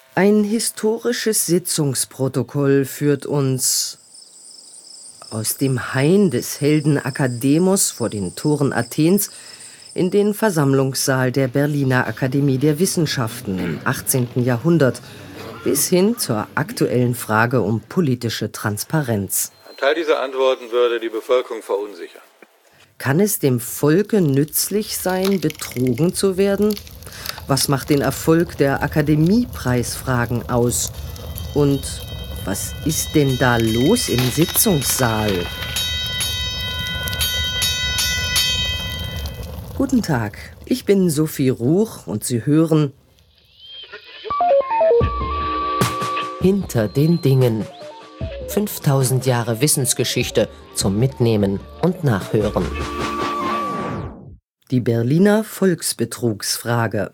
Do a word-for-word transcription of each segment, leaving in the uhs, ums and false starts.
Ein historisches Sitzungsprotokoll führt uns aus dem Hain des Helden Akademos vor den Toren Athens in den Versammlungssaal der Berliner Akademie der Wissenschaften im achtzehnten Jahrhundert bis hin zur aktuellen Frage um politische Transparenz. Ein Teil dieser Antworten würde die Bevölkerung verunsichern. Kann es dem Volke nützlich sein, betrogen zu werden? Was macht den Erfolg der Akademiepreisfragen aus? Und was ist denn da los im Sitzungssaal? Guten Tag, ich bin Sophie Ruch und Sie hören Hinter den Dingen. fünftausend Jahre Wissensgeschichte zum Mitnehmen und Nachhören. Die Berliner Volksbetrugsfrage.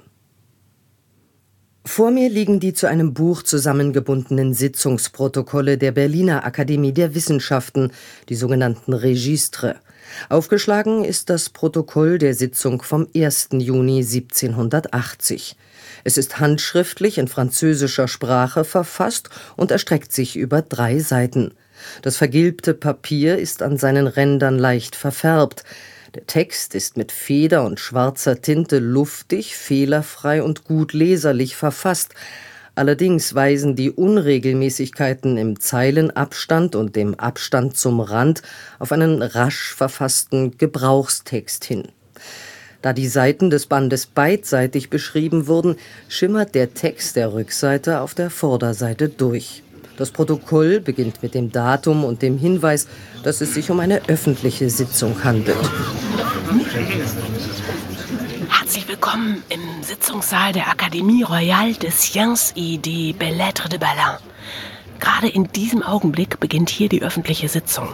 Vor mir liegen die zu einem Buch zusammengebundenen Sitzungsprotokolle der Berliner Akademie der Wissenschaften, die sogenannten Registres. Aufgeschlagen ist das Protokoll der Sitzung vom ersten Juni siebzehnhundertachtzig. Es ist handschriftlich in französischer Sprache verfasst und erstreckt sich über drei Seiten. Das vergilbte Papier ist an seinen Rändern leicht verfärbt. Der Text ist mit Feder und schwarzer Tinte luftig, fehlerfrei und gut leserlich verfasst. Allerdings weisen die Unregelmäßigkeiten im Zeilenabstand und dem Abstand zum Rand auf einen rasch verfassten Gebrauchstext hin. Da die Seiten des Bandes beidseitig beschrieben wurden, schimmert der Text der Rückseite auf der Vorderseite durch. Das Protokoll beginnt mit dem Datum und dem Hinweis, dass es sich um eine öffentliche Sitzung handelt. Herzlich willkommen im Sitzungssaal der Académie Royale des Sciences et des Belles-Lettres de Berlin. Gerade in diesem Augenblick beginnt hier die öffentliche Sitzung.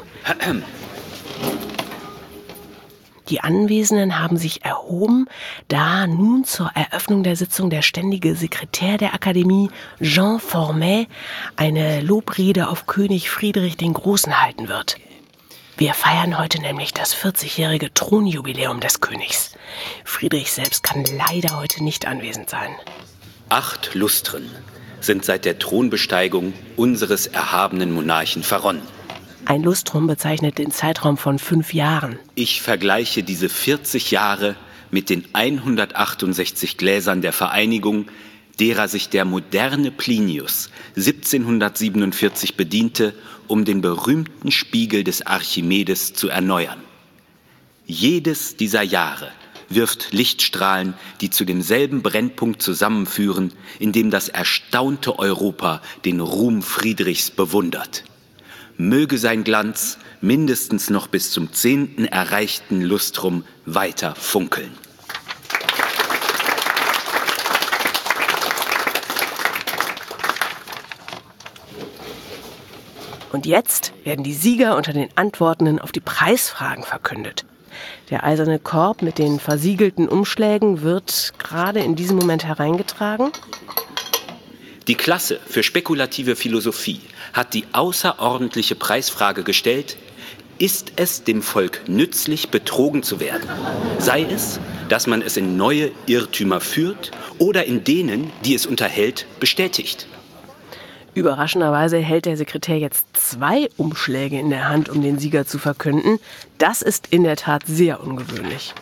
Die Anwesenden haben sich erhoben, da nun zur Eröffnung der Sitzung der ständige Sekretär der Akademie, Jean Formet, eine Lobrede auf König Friedrich den Großen halten wird. Wir feiern heute nämlich das vierzigjährige Thronjubiläum des Königs. Friedrich selbst kann leider heute nicht anwesend sein. Acht Lustren sind seit der Thronbesteigung unseres erhabenen Monarchen verronnen. Ein Lustrum bezeichnet den Zeitraum von fünf Jahren. Ich vergleiche diese vierzig Jahre mit den hundertachtundsechzig Gläsern der Vereinigung, derer sich der moderne Plinius siebzehnhundertsiebenundvierzig bediente, um den berühmten Spiegel des Archimedes zu erneuern. Jedes dieser Jahre wirft Lichtstrahlen, die zu demselben Brennpunkt zusammenführen, in dem das erstaunte Europa den Ruhm Friedrichs bewundert. Möge sein Glanz mindestens noch bis zum zehnten erreichten Lustrum weiter funkeln. Und jetzt werden die Sieger unter den Antwortenden auf die Preisfragen verkündet. Der eiserne Korb mit den versiegelten Umschlägen wird gerade in diesem Moment hereingetragen. Die Klasse für spekulative Philosophie hat die außerordentliche Preisfrage gestellt: Ist es dem Volk nützlich, betrogen zu werden? Sei es, dass man es in neue Irrtümer führt oder in denen, die es unterhält, bestätigt. Überraschenderweise hält der Sekretär jetzt zwei Umschläge in der Hand, um den Sieger zu verkünden. Das ist in der Tat sehr ungewöhnlich.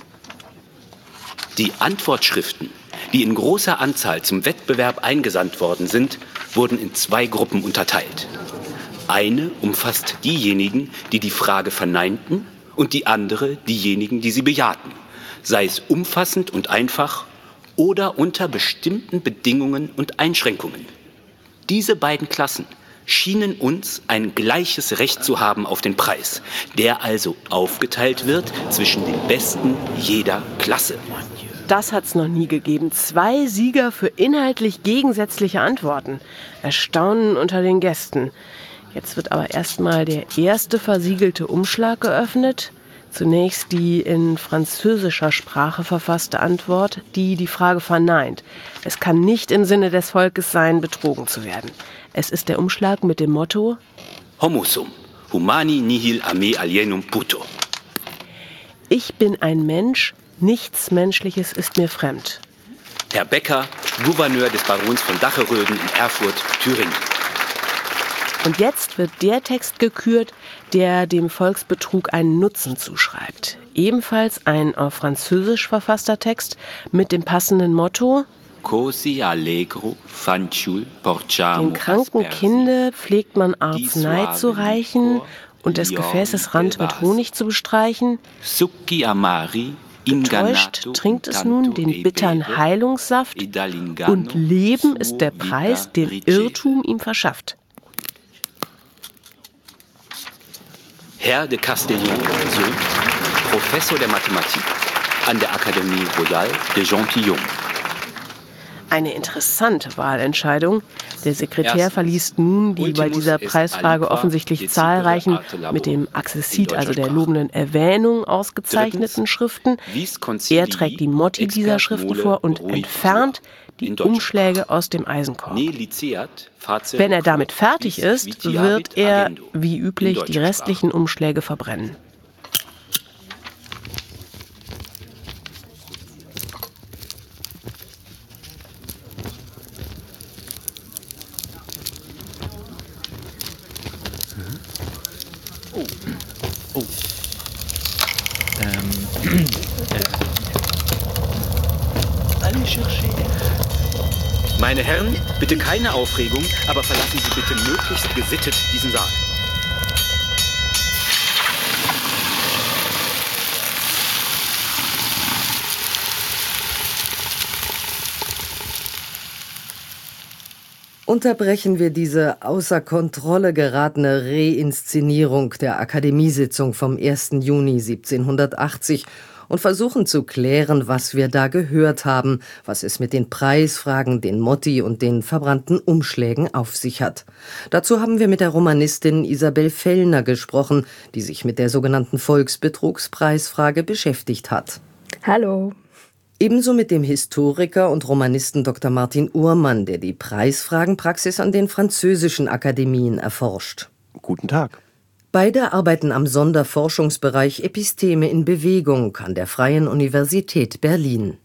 Die Antwortschriften, die in großer Anzahl zum Wettbewerb eingesandt worden sind, wurden in zwei Gruppen unterteilt. Eine umfasst diejenigen, die die Frage verneinten, und die andere diejenigen, die sie bejahten, sei es umfassend und einfach oder unter bestimmten Bedingungen und Einschränkungen. Diese beiden Klassen schienen uns ein gleiches Recht zu haben auf den Preis, der also aufgeteilt wird zwischen den Besten jeder Klasse. Das hat's noch nie gegeben. Zwei Sieger für inhaltlich gegensätzliche Antworten. Erstaunen unter den Gästen. Jetzt wird aber erstmal der erste versiegelte Umschlag geöffnet. Zunächst die in französischer Sprache verfasste Antwort, die die Frage verneint. Es kann nicht im Sinne des Volkes sein, betrogen zu werden. Es ist der Umschlag mit dem Motto Homo sum, humani nihil a me alienum puto. Ich bin ein Mensch, nichts Menschliches ist mir fremd. Herr Becker Gouverneur des Barons von Dacheröden in Erfurt, Thüringen. Und jetzt wird der Text gekürt, der dem Volksbetrug einen Nutzen zuschreibt. Ebenfalls ein auf Französisch verfasster Text mit dem passenden Motto: Cosi allegro fanciul porciamo. Dem kranken Kinde pflegt man Arznei zu reichen und des Gefäßes Rand mit Honig zu bestreichen. Succhi amari. Getäuscht trinkt es nun den bittern Heilungssaft und Leben ist der Preis, den Irrtum ihm verschafft. Herr de Castellion, Sohn, Professor der Mathematik an der Akademie Royale de Gentilhomme. Eine interessante Wahlentscheidung. Der Sekretär verliest nun die bei dieser Preisfrage offensichtlich zahlreichen, mit dem Accessit, also der lobenden Erwähnung, ausgezeichneten Schriften. Er trägt die Motti dieser Schriften vor und entfernt die Umschläge aus dem Eisenkorb. Wenn er damit fertig ist, wird er, wie üblich, die restlichen Umschläge verbrennen. Oh. Oh. Ähm. Allez chercher. Meine Herren, bitte keine Aufregung, aber verlassen Sie bitte möglichst gesittet diesen Saal. Unterbrechen wir diese außer Kontrolle geratene Reinszenierung der Akademiesitzung vom ersten Juni siebzehnhundertachtzig und versuchen zu klären, was wir da gehört haben, was es mit den Preisfragen, den Motti und den verbrannten Umschlägen auf sich hat. Dazu haben wir mit der Romanistin Isabel Fellner gesprochen, die sich mit der sogenannten Volksbetrugspreisfrage beschäftigt hat. Hallo. Ebenso mit dem Historiker und Romanisten Doktor Martin Uhrmann, der die Preisfragenpraxis an den französischen Akademien erforscht. Guten Tag. Beide arbeiten am Sonderforschungsbereich Episteme in Bewegung an der Freien Universität Berlin.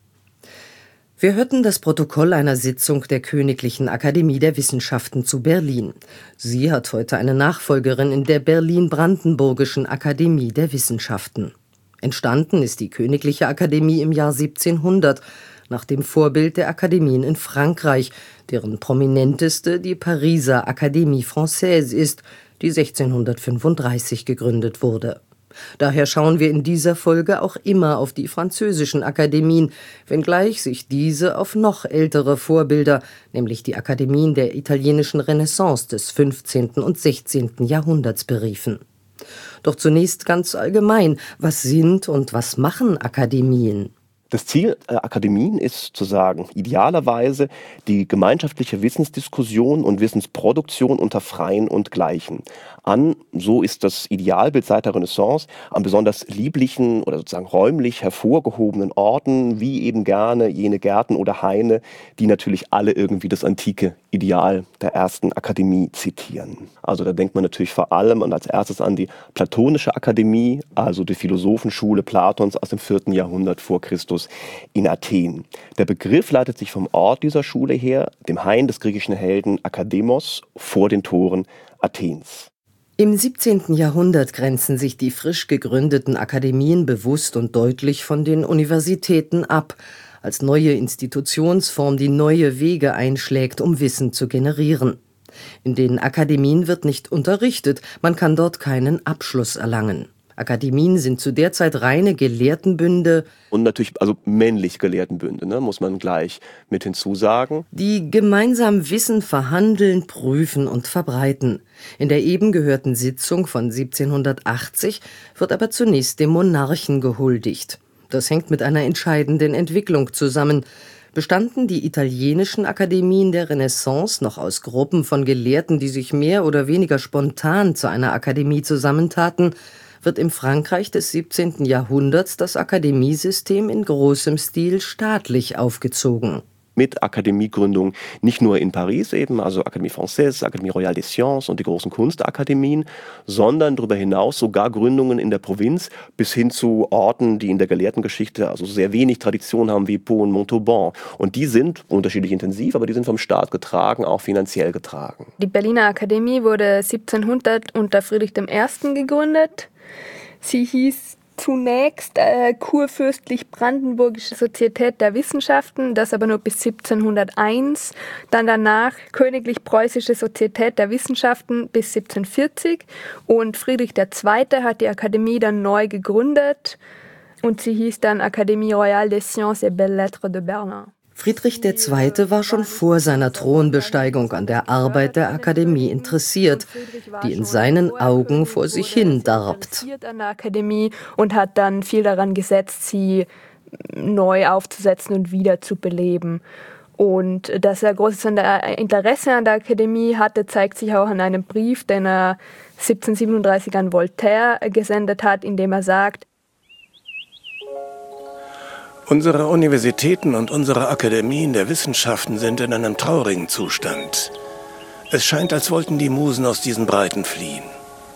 Wir hörten das Protokoll einer Sitzung der Königlichen Akademie der Wissenschaften zu Berlin. Sie hat heute eine Nachfolgerin in der Berlin-Brandenburgischen Akademie der Wissenschaften. Entstanden ist die Königliche Akademie im Jahr siebzehnhundert, nach dem Vorbild der Akademien in Frankreich, deren prominenteste die Pariser Académie Française ist, die sechzehnhundertfünfunddreißig gegründet wurde. Daher schauen wir in dieser Folge auch immer auf die französischen Akademien, wenngleich sich diese auf noch ältere Vorbilder, nämlich die Akademien der italienischen Renaissance des fünfzehnten und sechzehnten Jahrhunderts beriefen. Doch zunächst ganz allgemein, was sind und was machen Akademien? Das Ziel der Akademien ist zu sagen, idealerweise die gemeinschaftliche Wissensdiskussion und Wissensproduktion unter Freien und Gleichen an, so ist das Idealbild seit der Renaissance, an besonders lieblichen oder sozusagen räumlich hervorgehobenen Orten, wie eben gerne jene Gärten oder Haine, die natürlich alle irgendwie das antike Ideal der ersten Akademie zitieren. Also da denkt man natürlich vor allem und als erstes an die Platonische Akademie, also die Philosophenschule Platons aus dem vierten Jahrhundert vor Christus in Athen. Der Begriff leitet sich vom Ort dieser Schule her, dem Hain des griechischen Helden Akademos vor den Toren Athens. Im siebzehnten Jahrhundert grenzen sich die frisch gegründeten Akademien bewusst und deutlich von den Universitäten ab, als neue Institutionsform, die neue Wege einschlägt, um Wissen zu generieren. In den Akademien wird nicht unterrichtet, man kann dort keinen Abschluss erlangen. Akademien sind zu der Zeit reine Gelehrtenbünde. Und natürlich, also männlich Gelehrtenbünde, ne, muss man gleich mit hinzusagen. Die gemeinsam Wissen verhandeln, prüfen und verbreiten. In der eben gehörten Sitzung von siebzehnhundertachtzig wird aber zunächst dem Monarchen gehuldigt. Das hängt mit einer entscheidenden Entwicklung zusammen. Bestanden die italienischen Akademien der Renaissance noch aus Gruppen von Gelehrten, die sich mehr oder weniger spontan zu einer Akademie zusammentaten, wird im Frankreich des siebzehnten Jahrhunderts das Akademiesystem in großem Stil staatlich aufgezogen. mit Akademiegründung nicht nur in Paris eben, also Académie Française, Académie Royale des Sciences und die großen Kunstakademien, sondern darüber hinaus sogar Gründungen in der Provinz bis hin zu Orten, die in der Gelehrtengeschichte also sehr wenig Tradition haben, wie Pau und Montauban. Und die sind unterschiedlich intensiv, aber die sind vom Staat getragen, auch finanziell getragen. Die Berliner Akademie wurde siebzehnhundert unter Friedrich der Erste gegründet. Sie hieß zunächst äh, Kurfürstlich-Brandenburgische Sozietät der Wissenschaften, das aber nur bis siebzehnhunderteins, dann danach Königlich-Preußische Sozietät der Wissenschaften bis siebzehnhundertvierzig und Friedrich der Zweite hat die Akademie dann neu gegründet und sie hieß dann Académie Royale des Sciences et Belles-Lettres de Berlin. Friedrich der Zweite war schon vor seiner Thronbesteigung an der Arbeit der Akademie interessiert, die in seinen Augen vor sich hin darbt. An der Akademie und hat dann viel daran gesetzt, sie neu aufzusetzen und wieder zu beleben. Und dass er großes Interesse an der Akademie hatte, zeigt sich auch an einem Brief, den er siebzehnhundertsiebenunddreißig an Voltaire gesendet hat, in dem er sagt: Unsere Universitäten und unsere Akademien der Wissenschaften sind in einem traurigen Zustand. Es scheint, als wollten die Musen aus diesen Breiten fliehen.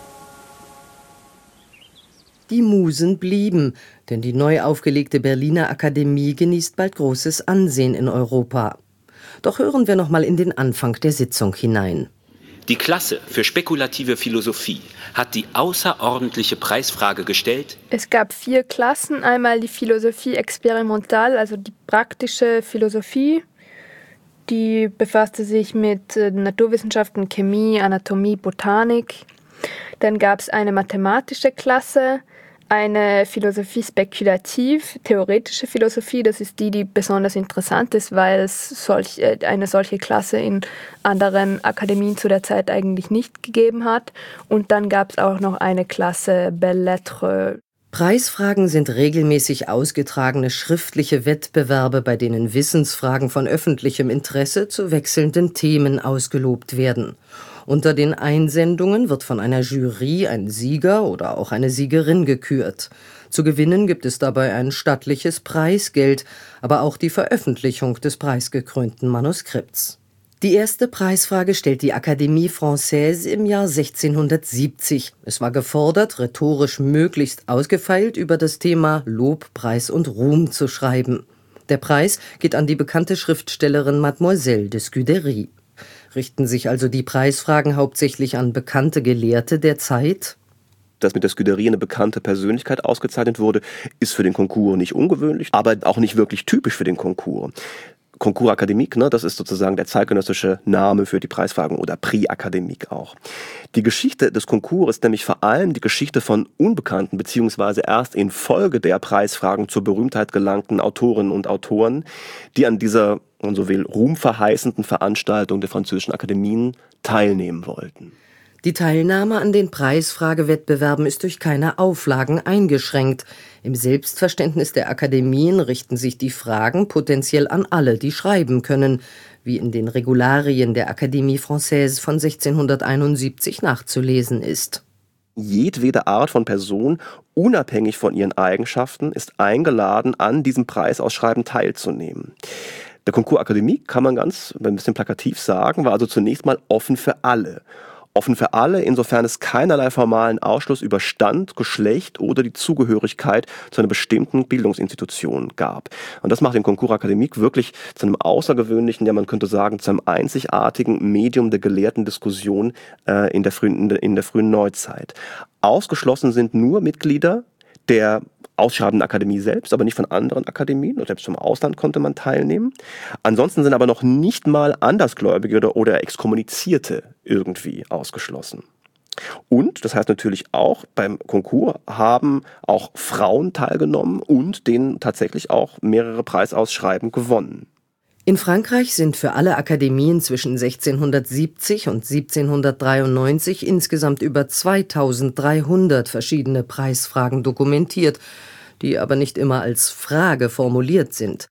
Die Musen blieben, denn die neu aufgelegte Berliner Akademie genießt bald großes Ansehen in Europa. Doch hören wir noch mal in den Anfang der Sitzung hinein. Die Klasse für spekulative Philosophie hat die außerordentliche Preisfrage gestellt. Es gab vier Klassen. Einmal die Philosophie experimentale, also die praktische Philosophie. Die befasste sich mit Naturwissenschaften, Chemie, Anatomie, Botanik. Dann gab es eine mathematische Klasse, eine Philosophie spekulativ, theoretische Philosophie. Das ist die, die besonders interessant ist, weil es solch, eine solche Klasse in anderen Akademien zu der Zeit eigentlich nicht gegeben hat. Und dann gab es auch noch eine Klasse Belles-Lettres. Preisfragen sind regelmäßig ausgetragene schriftliche Wettbewerbe, bei denen Wissensfragen von öffentlichem Interesse zu wechselnden Themen ausgelobt werden. Unter den Einsendungen wird von einer Jury ein Sieger oder auch eine Siegerin gekürt. Zu gewinnen gibt es dabei ein stattliches Preisgeld, aber auch die Veröffentlichung des preisgekrönten Manuskripts. Die erste Preisfrage stellt die Académie Française im Jahr sechzehnhundertsiebzig. Es war gefordert, rhetorisch möglichst ausgefeilt über das Thema Lob, Preis und Ruhm zu schreiben. Der Preis geht an die bekannte Schriftstellerin Mademoiselle de Scudéry. Richten sich also die Preisfragen hauptsächlich an bekannte Gelehrte der Zeit? Dass mit der Scudéry eine bekannte Persönlichkeit ausgezeichnet wurde, ist für den Concours nicht ungewöhnlich, aber auch nicht wirklich typisch für den Concours. Concours Académique, ne, das ist sozusagen der zeitgenössische Name für die Preisfragen oder Prix Académique auch. Die Geschichte des Concours ist nämlich vor allem die Geschichte von unbekannten beziehungsweise erst in Folge der Preisfragen zur Berühmtheit gelangten Autorinnen und Autoren, die an dieser, wenn man so will, ruhmverheißenden Veranstaltung der französischen Akademien teilnehmen wollten. Die Teilnahme an den Preisfragewettbewerben ist durch keine Auflagen eingeschränkt. Im Selbstverständnis der Akademien richten sich die Fragen potenziell an alle, die schreiben können, wie in den Regularien der Académie Française von sechzehnhunderteinundsiebzig nachzulesen ist. Jedwede Art von Person, unabhängig von ihren Eigenschaften, ist eingeladen, an diesem Preisausschreiben teilzunehmen. Der Concours Académique, kann man ganz ein bisschen plakativ sagen, war also zunächst mal offen für alle. Offen für alle, insofern es keinerlei formalen Ausschluss über Stand, Geschlecht oder die Zugehörigkeit zu einer bestimmten Bildungsinstitution gab. Und das macht den Concours Académique wirklich zu einem außergewöhnlichen, ja man könnte sagen, zu einem einzigartigen Medium der gelehrten Diskussion äh, in der frühen, in der, in der frühen Neuzeit. Ausgeschlossen sind nur Mitglieder der ausschreibenden Akademie selbst, aber nicht von anderen Akademien. Selbst vom Ausland konnte man teilnehmen. Ansonsten sind aber noch nicht mal Andersgläubige oder, oder Exkommunizierte irgendwie ausgeschlossen. Und, das heißt natürlich auch, beim Concours haben auch Frauen teilgenommen und denen tatsächlich auch mehrere Preisausschreiben gewonnen. In Frankreich sind für alle Akademien zwischen sechzehnhundertsiebzig und siebzehnhundertdreiundneunzig insgesamt über zweitausenddreihundert verschiedene Preisfragen dokumentiert, die aber nicht immer als Frage formuliert sind.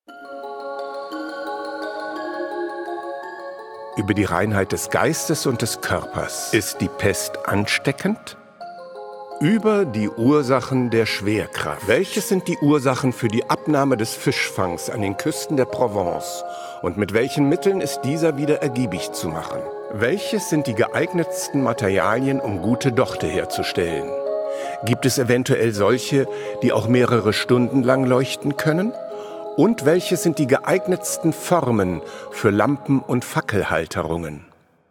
Über die Reinheit des Geistes und des Körpers. Ist die Pest ansteckend? über die Ursachen der Schwerkraft. Welches sind die Ursachen für die Abnahme des Fischfangs an den Küsten der Provence? Und mit welchen Mitteln ist dieser wieder ergiebig zu machen? Welches sind die geeignetsten Materialien, um gute Dochte herzustellen? Gibt es eventuell solche, die auch mehrere Stunden lang leuchten können? Und welche sind die geeignetsten Formen für Lampen- und Fackelhalterungen?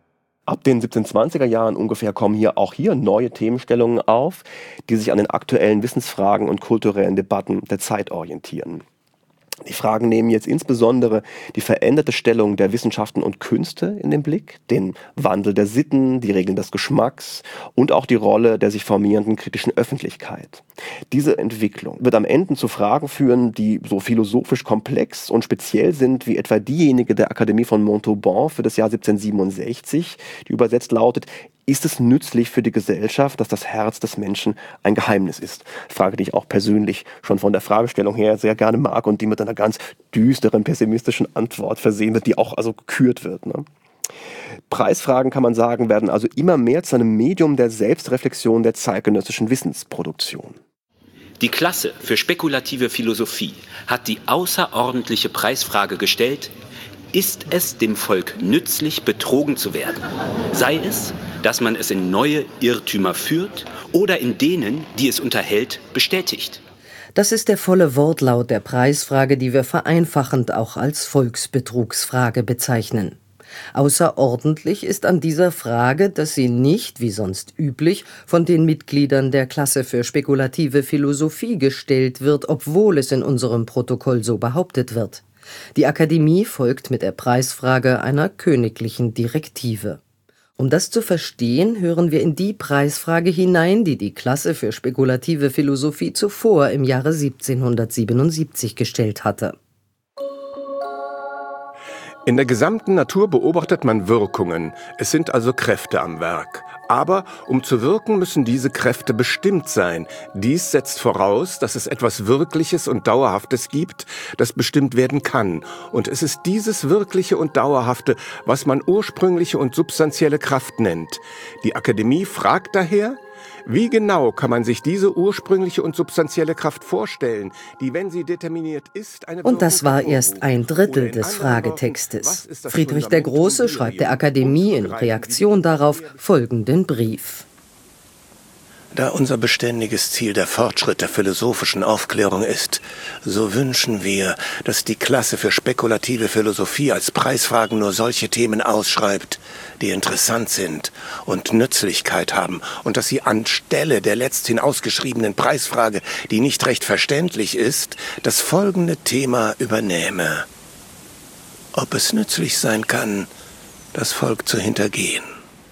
Ab den siebzehnhundertzwanziger Jahren ungefähr kommen hier auch hier neue Themenstellungen auf, die sich an den aktuellen Wissensfragen und kulturellen Debatten der Zeit orientieren. Die Fragen nehmen jetzt insbesondere die veränderte Stellung der Wissenschaften und Künste in den Blick, den Wandel der Sitten, die Regeln des Geschmacks und auch die Rolle der sich formierenden kritischen Öffentlichkeit. Diese Entwicklung wird am Ende zu Fragen führen, die so philosophisch komplex und speziell sind wie etwa diejenige der Akademie von Montauban für das Jahr siebzehnhundertsiebenundsechzig, die übersetzt lautet: Ist es nützlich für die Gesellschaft, dass das Herz des Menschen ein Geheimnis ist? Frage, die ich auch persönlich schon von der Fragestellung her sehr gerne mag und die mit einer ganz düsteren, pessimistischen Antwort versehen wird, die auch also gekürt wird. Ne? Preisfragen, kann man sagen, werden also immer mehr zu einem Medium der Selbstreflexion der zeitgenössischen Wissensproduktion. Die Klasse für spekulative Philosophie hat die außerordentliche Preisfrage gestellt: Ist es dem Volk nützlich, betrogen zu werden? Sei es, dass man es in neue Irrtümer führt oder in denen, die es unterhält, bestätigt. Das ist der volle Wortlaut der Preisfrage, die wir vereinfachend auch als Volksbetrugsfrage bezeichnen. Außerordentlich ist an dieser Frage, dass sie nicht, wie sonst üblich, von den Mitgliedern der Klasse für spekulative Philosophie gestellt wird, obwohl es in unserem Protokoll so behauptet wird. Die Akademie folgt mit der Preisfrage einer königlichen Direktive. Um das zu verstehen, hören wir in die Preisfrage hinein, die die Klasse für spekulative Philosophie zuvor im Jahre siebzehnhundertsiebenundsiebzig gestellt hatte. In der gesamten Natur beobachtet man Wirkungen. Es sind also Kräfte am Werk. Aber um zu wirken, müssen diese Kräfte bestimmt sein. Dies setzt voraus, dass es etwas Wirkliches und Dauerhaftes gibt, das bestimmt werden kann. Und es ist dieses Wirkliche und Dauerhafte, was man ursprüngliche und substanzielle Kraft nennt. Die Akademie fragt daher: Wie genau kann man sich diese ursprüngliche und substanzielle Kraft vorstellen, die, wenn sie determiniert ist, eine Und das war erst ein Drittel des Fragetextes. Friedrich der Große schreibt der Akademie in Reaktion darauf folgenden Brief. Da unser beständiges Ziel der Fortschritt der philosophischen Aufklärung ist, so wünschen wir, dass die Klasse für spekulative Philosophie als Preisfragen nur solche Themen ausschreibt, die interessant sind und Nützlichkeit haben, und dass sie anstelle der letzthin ausgeschriebenen Preisfrage, die nicht recht verständlich ist, das folgende Thema übernehme: Ob es nützlich sein kann, das Volk zu hintergehen.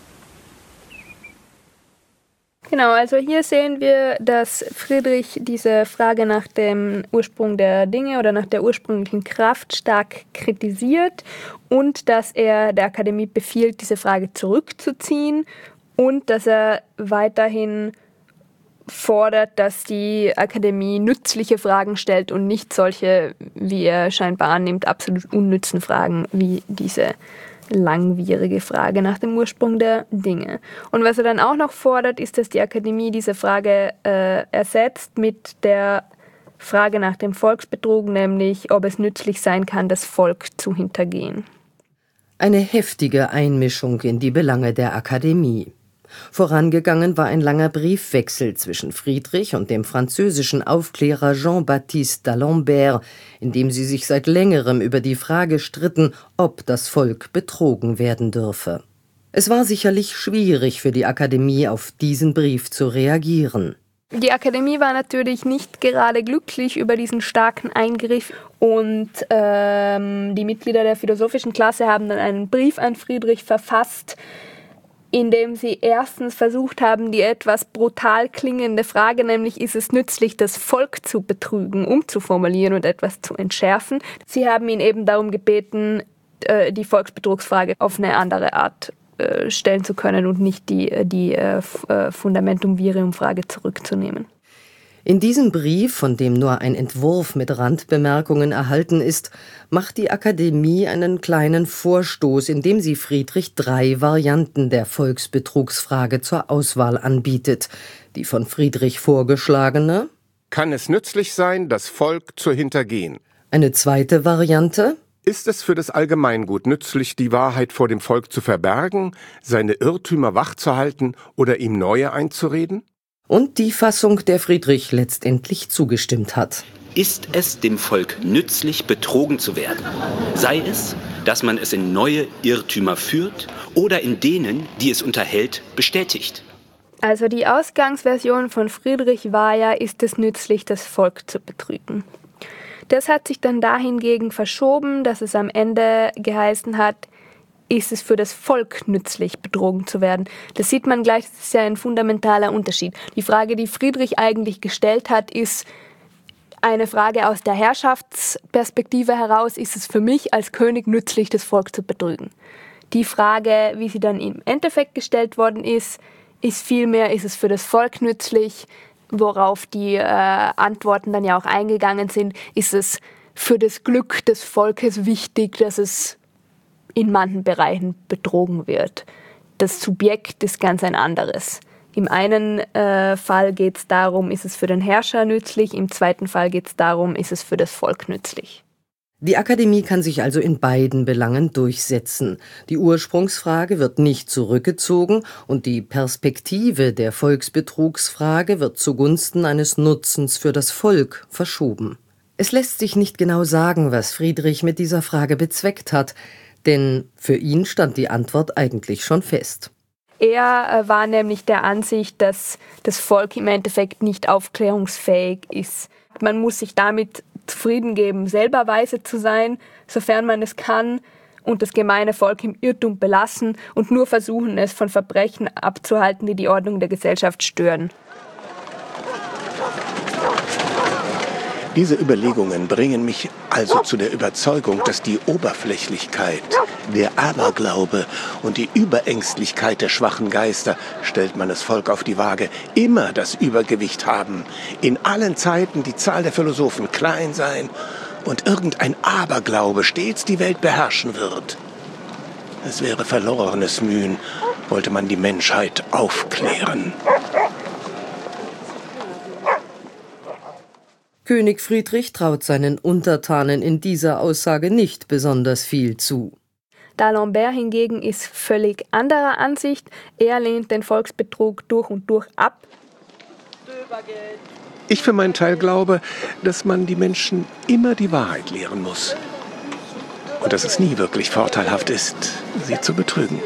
Genau, also hier sehen wir, dass Friedrich diese Frage nach dem Ursprung der Dinge oder nach der ursprünglichen Kraft stark kritisiert und dass er der Akademie befiehlt, diese Frage zurückzuziehen und dass er weiterhin fordert, dass die Akademie nützliche Fragen stellt und nicht solche, wie er scheinbar annimmt, absolut unnützen Fragen wie diese langwierige Frage nach dem Ursprung der Dinge. Und was er dann auch noch fordert, ist, dass die Akademie diese Frage äh, ersetzt mit der Frage nach dem Volksbetrug, nämlich ob es nützlich sein kann, das Volk zu hintergehen. Eine heftige Einmischung in die Belange der Akademie. Vorangegangen war ein langer Briefwechsel zwischen Friedrich und dem französischen Aufklärer Jean-Baptiste d'Alembert, in dem sie sich seit längerem über die Frage stritten, ob das Volk betrogen werden dürfe. Es war sicherlich schwierig für die Akademie, auf diesen Brief zu reagieren. Die Akademie war natürlich nicht gerade glücklich über diesen starken Eingriff und ähm, die Mitglieder der philosophischen Klasse haben dann einen Brief an Friedrich verfasst, in dem sie erstens versucht haben, die etwas brutal klingende Frage, nämlich ist es nützlich, das Volk zu betrügen, umzuformulieren und etwas zu entschärfen. Sie haben ihn eben darum gebeten, die Volksbetrugsfrage auf eine andere Art stellen zu können und nicht die, die Fundamentum Virium Frage zurückzunehmen. In diesem Brief, von dem nur ein Entwurf mit Randbemerkungen erhalten ist, macht die Akademie einen kleinen Vorstoß, in dem sie Friedrich drei Varianten der Volksbetrugsfrage zur Auswahl anbietet. Die von Friedrich vorgeschlagene: Kann es nützlich sein, das Volk zu hintergehen? Eine zweite Variante: Ist es für das Allgemeingut nützlich, die Wahrheit vor dem Volk zu verbergen, seine Irrtümer wachzuhalten oder ihm neue einzureden? Und die Fassung, der Friedrich letztendlich zugestimmt hat. Ist es dem Volk nützlich, betrogen zu werden? Sei es, dass man es in neue Irrtümer führt oder in denen, die es unterhält, bestätigt? Also die Ausgangsversion von Friedrich war ja, ist es nützlich, das Volk zu betrügen. Das hat sich dann dahingegen verschoben, dass es am Ende geheißen hat, ist es für das Volk nützlich, betrogen zu werden. Das sieht man gleich, das ist ja ein fundamentaler Unterschied. Die Frage, die Friedrich eigentlich gestellt hat, ist eine Frage aus der Herrschaftsperspektive heraus, ist es für mich als König nützlich, das Volk zu betrügen. Die Frage, wie sie dann im Endeffekt gestellt worden ist, ist vielmehr, ist es für das Volk nützlich, worauf die äh, Antworten dann ja auch eingegangen sind, ist es für das Glück des Volkes wichtig, dass es in manchen Bereichen betrogen wird. Das Subjekt ist ganz ein anderes. Im einen äh, Fall geht es darum, ist es für den Herrscher nützlich, im zweiten Fall geht es darum, ist es für das Volk nützlich. Die Akademie kann sich also in beiden Belangen durchsetzen. Die Ursprungsfrage wird nicht zurückgezogen und die Perspektive der Volksbetrugsfrage wird zugunsten eines Nutzens für das Volk verschoben. Es lässt sich nicht genau sagen, was Friedrich mit dieser Frage bezweckt hat, denn für ihn stand die Antwort eigentlich schon fest. Er äh, war nämlich der Ansicht, dass das Volk im Endeffekt nicht aufklärungsfähig ist. Man muss sich damit zufrieden geben, selber weise zu sein, sofern man es kann, und das gemeine Volk im Irrtum belassen und nur versuchen, es von Verbrechen abzuhalten, die die Ordnung der Gesellschaft stören. Diese Überlegungen bringen mich also zu der Überzeugung, dass die Oberflächlichkeit, der Aberglaube und die Überängstlichkeit der schwachen Geister, stellt man das Volk auf die Waage, immer das Übergewicht haben, in allen Zeiten die Zahl der Philosophen klein sein und irgendein Aberglaube stets die Welt beherrschen wird. Es wäre verlorenes Mühen, wollte man die Menschheit aufklären. König Friedrich traut seinen Untertanen in dieser Aussage nicht besonders viel zu. D'Alembert hingegen ist völlig anderer Ansicht. Er lehnt den Volksbetrug durch und durch ab. Ich für meinen Teil glaube, dass man die Menschen immer die Wahrheit lehren muss. Und dass es nie wirklich vorteilhaft ist, sie zu betrügen.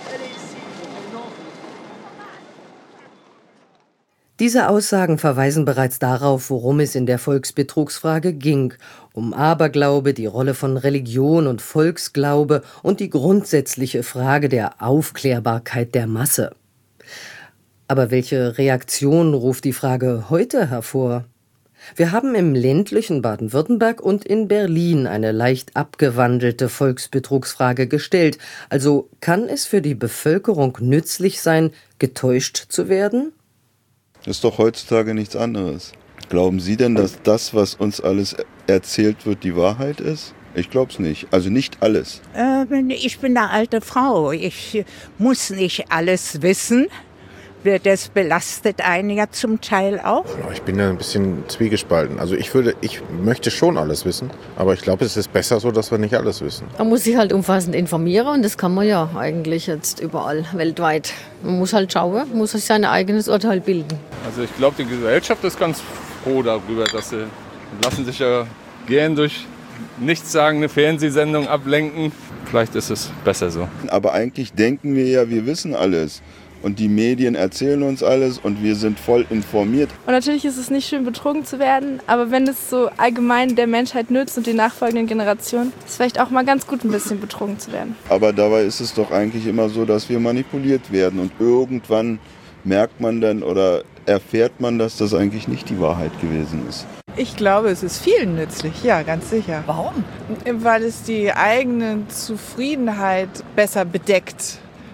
Diese Aussagen verweisen bereits darauf, worum es in der Volksbetrugsfrage ging, um Aberglaube, die Rolle von Religion und Volksglaube und die grundsätzliche Frage der Aufklärbarkeit der Masse. Aber welche Reaktion ruft die Frage heute hervor? Wir haben im ländlichen Baden-Württemberg und in Berlin eine leicht abgewandelte Volksbetrugsfrage gestellt. Also kann es für die Bevölkerung nützlich sein, getäuscht zu werden? Das ist doch heutzutage nichts anderes. Glauben Sie denn, dass das, was uns alles erzählt wird, die Wahrheit ist? Ich glaube es nicht. Also nicht alles. Äh, ich bin eine alte Frau. Ich muss nicht alles wissen. Das belastet einen ja zum Teil auch. Ich bin da ein bisschen zwiegespalten. Also ich würde, ich möchte schon alles wissen, aber ich glaube, es ist besser so, dass wir nicht alles wissen. Man muss sich halt umfassend informieren und das kann man ja eigentlich jetzt überall weltweit. Man muss halt schauen, muss sich sein eigenes Urteil bilden. Also ich glaube, die Gesellschaft ist ganz froh darüber, dass sie lassen sich ja gern durch nichtssagende Fernsehsendungen ablenken. Vielleicht ist es besser so. Aber eigentlich denken wir ja, wir wissen alles. Und die Medien erzählen uns alles und wir sind voll informiert. Und natürlich ist es nicht schön, betrogen zu werden, aber wenn es so allgemein der Menschheit nützt und die nachfolgenden Generationen, ist es vielleicht auch mal ganz gut, ein bisschen betrogen zu werden. Aber dabei ist es doch eigentlich immer so, dass wir manipuliert werden und irgendwann merkt man dann oder erfährt man, dass das eigentlich nicht die Wahrheit gewesen ist. Ich glaube, es ist vielen nützlich, ja, ganz sicher. Warum? Weil es die eigene Zufriedenheit besser bedeckt.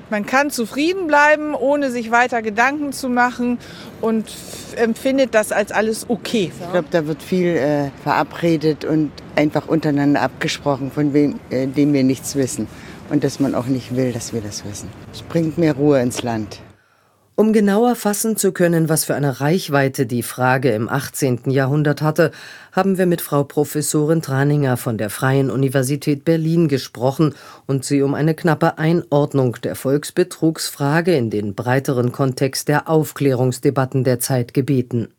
Man kann zufrieden bleiben, ohne sich weiter Gedanken zu machen und empfindet das als alles okay. Ich glaube, da wird viel äh, verabredet und einfach untereinander abgesprochen, von wem, äh, dem wir nichts wissen. Und dass man auch nicht will, dass wir das wissen. Es bringt mehr Ruhe ins Land. Um genauer fassen zu können, was für eine Reichweite die Frage im achtzehnten Jahrhundert hatte, haben wir mit Frau Professorin Traninger von der Freien Universität Berlin gesprochen und sie um eine knappe Einordnung der Volksbetrugsfrage in den breiteren Kontext der Aufklärungsdebatten der Zeit gebeten.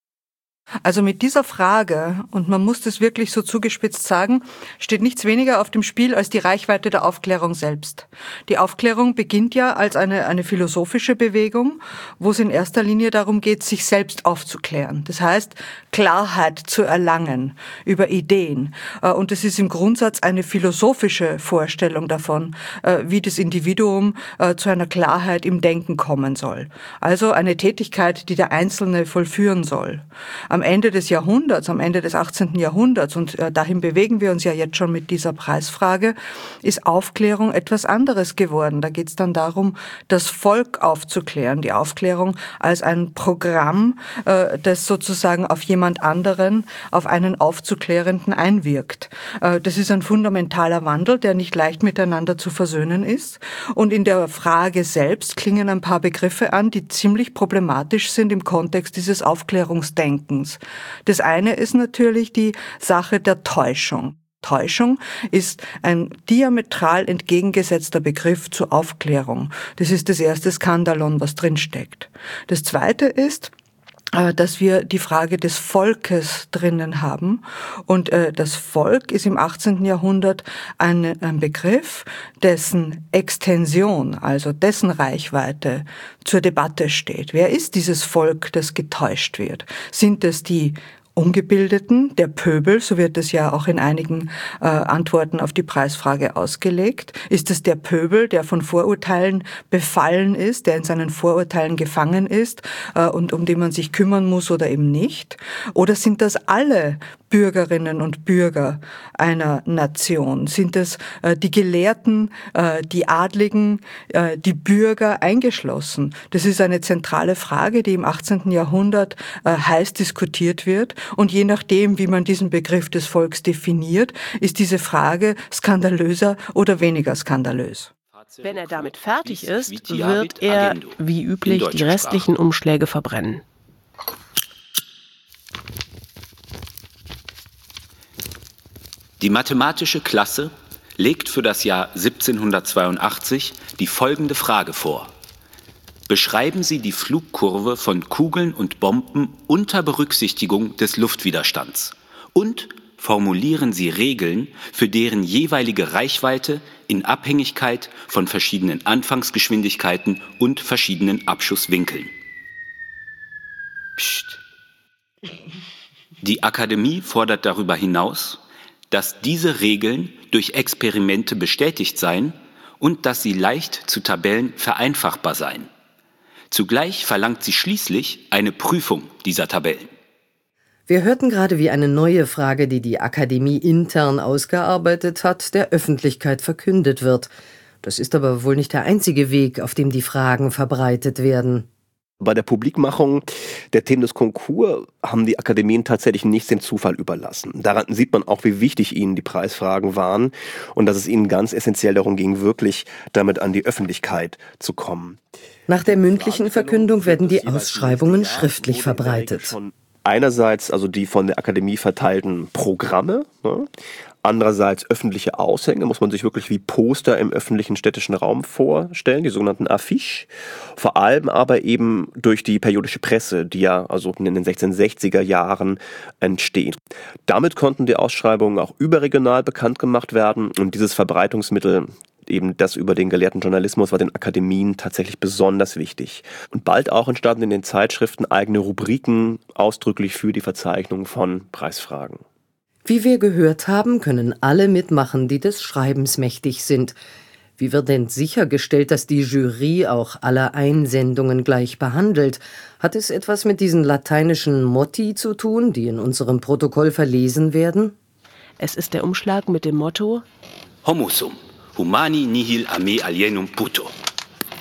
Also mit dieser Frage, und man muss das wirklich so zugespitzt sagen, steht nichts weniger auf dem Spiel als die Reichweite der Aufklärung selbst. Die Aufklärung beginnt ja als eine, eine philosophische Bewegung, wo es in erster Linie darum geht, sich selbst aufzuklären. Das heißt, Klarheit zu erlangen über Ideen. Und es ist im Grundsatz eine philosophische Vorstellung davon, wie das Individuum zu einer Klarheit im Denken kommen soll. Also eine Tätigkeit, die der Einzelne vollführen soll. Am Ende des Jahrhunderts, am Ende des achtzehnten Jahrhunderts, und äh, dahin bewegen wir uns ja jetzt schon mit dieser Preisfrage, ist Aufklärung etwas anderes geworden. Da geht es dann darum, das Volk aufzuklären, die Aufklärung als ein Programm, äh, das sozusagen auf jemand anderen, auf einen Aufzuklärenden einwirkt. Äh, das ist ein fundamentaler Wandel, der nicht leicht miteinander zu versöhnen ist. Und in der Frage selbst klingen ein paar Begriffe an, die ziemlich problematisch sind im Kontext dieses Aufklärungsdenkens. Das eine ist natürlich die Sache der Täuschung. Täuschung ist ein diametral entgegengesetzter Begriff zur Aufklärung. Das ist das erste Skandalon, was drinsteckt. Das zweite ist, dass wir die Frage des Volkes drinnen haben. Und äh, das Volk ist im achtzehnten Jahrhundert ein, ein Begriff, dessen Extension, also dessen Reichweite zur Debatte steht. Wer ist dieses Volk, das getäuscht wird? Sind es die Ungebildeten, der Pöbel, so wird es ja auch in einigen äh, Antworten auf die Preisfrage ausgelegt. Ist es der Pöbel, der von Vorurteilen befallen ist, der in seinen Vorurteilen gefangen ist äh, und um den man sich kümmern muss oder eben nicht? Oder sind das alle Bürgerinnen und Bürger einer Nation? Sind es äh, die Gelehrten, äh, die Adligen, äh, die Bürger eingeschlossen? Das ist eine zentrale Frage, die im achtzehnten Jahrhundert äh, heiß diskutiert wird. Und je nachdem, wie man diesen Begriff des Volks definiert, ist diese Frage skandalöser oder weniger skandalös. Wenn er damit fertig ist, wird er, wie üblich, die restlichen Umschläge verbrennen. Die mathematische Klasse legt für das Jahr siebzehnhundertzweiundachtzig die folgende Frage vor. Beschreiben Sie die Flugkurve von Kugeln und Bomben unter Berücksichtigung des Luftwiderstands und formulieren Sie Regeln für deren jeweilige Reichweite in Abhängigkeit von verschiedenen Anfangsgeschwindigkeiten und verschiedenen Abschusswinkeln. Psst. Die Akademie fordert darüber hinaus, dass diese Regeln durch Experimente bestätigt seien und dass sie leicht zu Tabellen vereinfachbar seien. Zugleich verlangt sie schließlich eine Prüfung dieser Tabellen. Wir hörten gerade, wie eine neue Frage, die die Akademie intern ausgearbeitet hat, der Öffentlichkeit verkündet wird. Das ist aber wohl nicht der einzige Weg, auf dem die Fragen verbreitet werden. Bei der Publikmachung der Themen des Konkurs haben die Akademien tatsächlich nicht den Zufall überlassen. Daran sieht man auch, wie wichtig ihnen die Preisfragen waren und dass es ihnen ganz essentiell darum ging, wirklich damit an die Öffentlichkeit zu kommen. Nach der mündlichen Verkündung werden die Ausschreibungen schriftlich verbreitet. Einerseits also die von der Akademie verteilten Programme, ne? Andererseits öffentliche Aushänge, muss man sich wirklich wie Poster im öffentlichen städtischen Raum vorstellen, die sogenannten Affiches. Vor allem aber eben durch die periodische Presse, die ja also in den sechzehnhundertsechziger Jahren entsteht. Damit konnten die Ausschreibungen auch überregional bekannt gemacht werden und dieses Verbreitungsmittel, eben das über den gelehrten Journalismus, war den Akademien tatsächlich besonders wichtig. Und bald auch entstanden in den Zeitschriften eigene Rubriken ausdrücklich für die Verzeichnung von Preisfragen. Wie wir gehört haben, können alle mitmachen, die des Schreibens mächtig sind. Wie wird denn sichergestellt, dass die Jury auch alle Einsendungen gleich behandelt? Hat es etwas mit diesen lateinischen Motti zu tun, die in unserem Protokoll verlesen werden? Es ist der Umschlag mit dem Motto Homo sum, humani nihil a me alienum puto.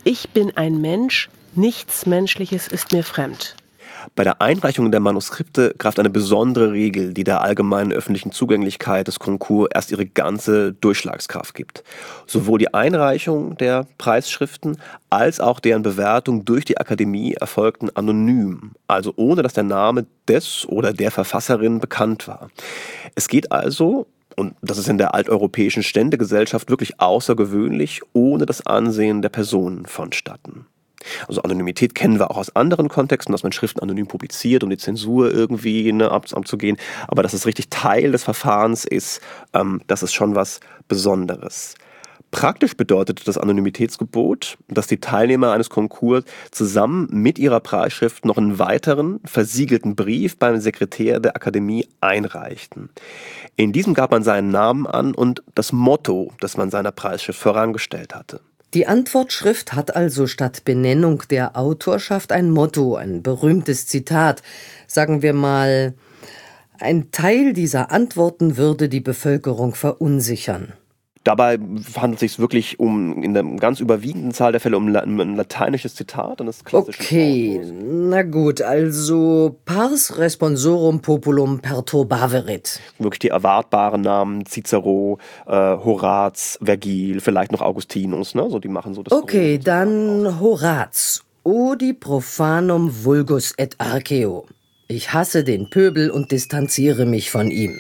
Ich bin ein Mensch, nichts Menschliches ist mir fremd. Bei der Einreichung der Manuskripte greift eine besondere Regel, die der allgemeinen öffentlichen Zugänglichkeit des Koncours erst ihre ganze Durchschlagskraft gibt. Sowohl die Einreichung der Preisschriften als auch deren Bewertung durch die Akademie erfolgten anonym, also ohne dass der Name des oder der Verfasserin bekannt war. Es geht also, und das ist in der alteuropäischen Ständegesellschaft wirklich außergewöhnlich, ohne das Ansehen der Personen vonstatten. Also Anonymität kennen wir auch aus anderen Kontexten, dass man Schriften anonym publiziert, um die Zensur irgendwie ne, abzugehen. Aber dass es richtig Teil des Verfahrens ist, ähm, das ist schon was Besonderes. Praktisch bedeutet das Anonymitätsgebot, dass die Teilnehmer eines Koncours zusammen mit ihrer Preisschrift noch einen weiteren, versiegelten Brief beim Sekretär der Akademie einreichten. In diesem gab man seinen Namen an und das Motto, das man seiner Preisschrift vorangestellt hatte. Die Antwortschrift hat also statt Benennung der Autorschaft ein Motto, ein berühmtes Zitat. Sagen wir mal, ein Teil dieser Antworten würde die Bevölkerung verunsichern. Dabei handelt es sich wirklich um, in der ganz überwiegenden Zahl der Fälle, um ein lateinisches Zitat eines klassischen Okay, Autors. Na gut, also pars responsorum populum perturbaverit. Wirklich die erwartbaren Namen, Cicero, äh, Horaz, Vergil, vielleicht noch Augustinus, ne? So, die machen so das. Okay, dann Horaz. Odi profanum vulgus et arceo. Ich hasse den Pöbel und distanziere mich von ihm.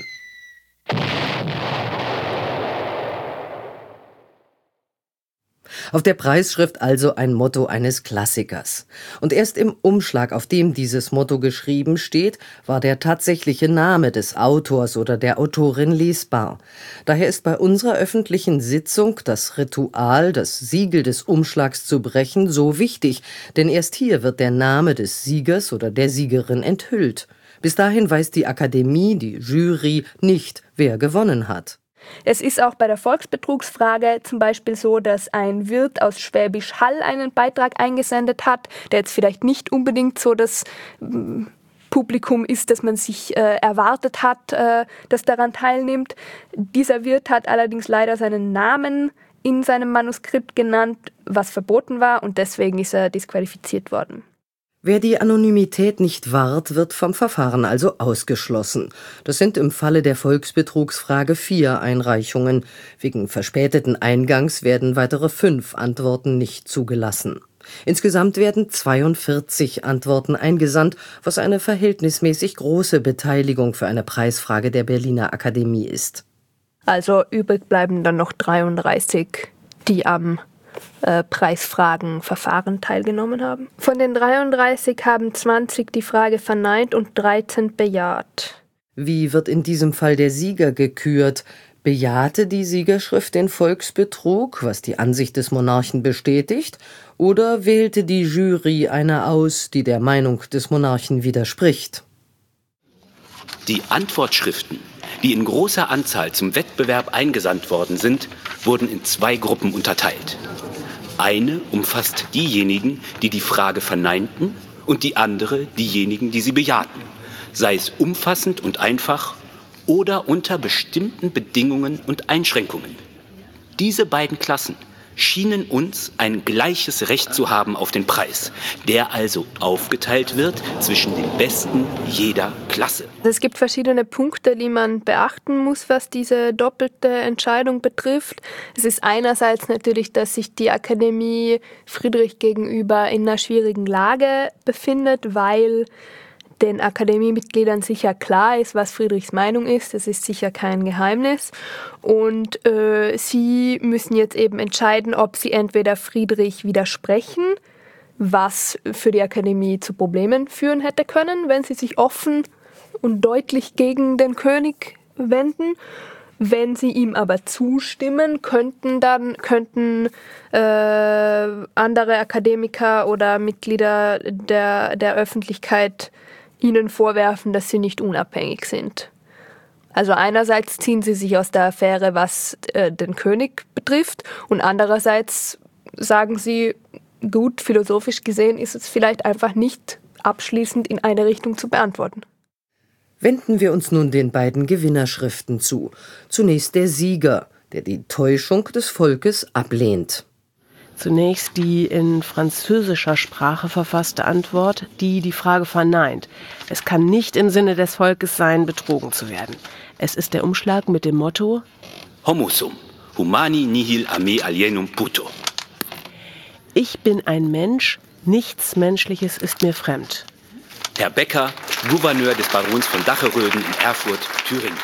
Auf der Preisschrift also ein Motto eines Klassikers. Und erst im Umschlag, auf dem dieses Motto geschrieben steht, war der tatsächliche Name des Autors oder der Autorin lesbar. Daher ist bei unserer öffentlichen Sitzung das Ritual, das Siegel des Umschlags zu brechen, so wichtig, denn erst hier wird der Name des Siegers oder der Siegerin enthüllt. Bis dahin weiß die Akademie, die Jury, nicht, wer gewonnen hat. Es ist auch bei der Volksbetrugsfrage zum Beispiel so, dass ein Wirt aus Schwäbisch Hall einen Beitrag eingesendet hat, der jetzt vielleicht nicht unbedingt so das ähm, Publikum ist, das man sich äh, erwartet hat, äh, das daran teilnimmt. Dieser Wirt hat allerdings leider seinen Namen in seinem Manuskript genannt, was verboten war, und deswegen ist er disqualifiziert worden. Wer die Anonymität nicht wahrt, wird vom Verfahren also ausgeschlossen. Das sind im Falle der Volksbetrugsfrage vier Einreichungen. Wegen verspäteten Eingangs werden weitere fünf Antworten nicht zugelassen. Insgesamt werden zweiundvierzig Antworten eingesandt, was eine verhältnismäßig große Beteiligung für eine Preisfrage der Berliner Akademie ist. Also übrig bleiben dann noch dreiunddreißig, die am Äh, Preisfragenverfahren teilgenommen haben. Von den dreiunddreißig haben zwanzig die Frage verneint und dreizehn bejaht. Wie wird in diesem Fall der Sieger gekürt? Bejahte die Siegerschrift den Volksbetrug, was die Ansicht des Monarchen bestätigt, oder wählte die Jury eine aus, die der Meinung des Monarchen widerspricht? Die Antwortschriften, die in großer Anzahl zum Wettbewerb eingesandt worden sind, wurden in zwei Gruppen unterteilt. Eine umfasst diejenigen, die die Frage verneinten, und die andere diejenigen, die sie bejahten, sei es umfassend und einfach oder unter bestimmten Bedingungen und Einschränkungen. Diese beiden Klassen schienen uns ein gleiches Recht zu haben auf den Preis, der also aufgeteilt wird zwischen den Besten jeder Klasse. Es gibt verschiedene Punkte, die man beachten muss, was diese doppelte Entscheidung betrifft. Es ist einerseits natürlich, dass sich die Akademie Friedrich gegenüber in einer schwierigen Lage befindet, weil den Akademiemitgliedern sicher klar ist, was Friedrichs Meinung ist. Das ist sicher kein Geheimnis. Und äh, sie müssen jetzt eben entscheiden, ob sie entweder Friedrich widersprechen, was für die Akademie zu Problemen führen hätte können, wenn sie sich offen und deutlich gegen den König wenden. Wenn sie ihm aber zustimmen, könnten dann könnten äh, andere Akademiker oder Mitglieder der, der Öffentlichkeit ihnen vorwerfen, dass sie nicht unabhängig sind. Also einerseits ziehen sie sich aus der Affäre, was äh, den König betrifft, und andererseits sagen sie, gut, philosophisch gesehen ist es vielleicht einfach nicht abschließend in eine Richtung zu beantworten. Wenden wir uns nun den beiden Gewinnerschriften zu. Zunächst der Sieger, der die Täuschung des Volkes ablehnt. Zunächst die in französischer Sprache verfasste Antwort, die die Frage verneint. Es kann nicht im Sinne des Volkes sein, betrogen zu werden. Es ist der Umschlag mit dem Motto Homo sum, humani nihil a me alienum puto. Ich bin ein Mensch, nichts Menschliches ist mir fremd. Herr Becker, Gouverneur des Barons von Dacheröden in Erfurt, Thüringen.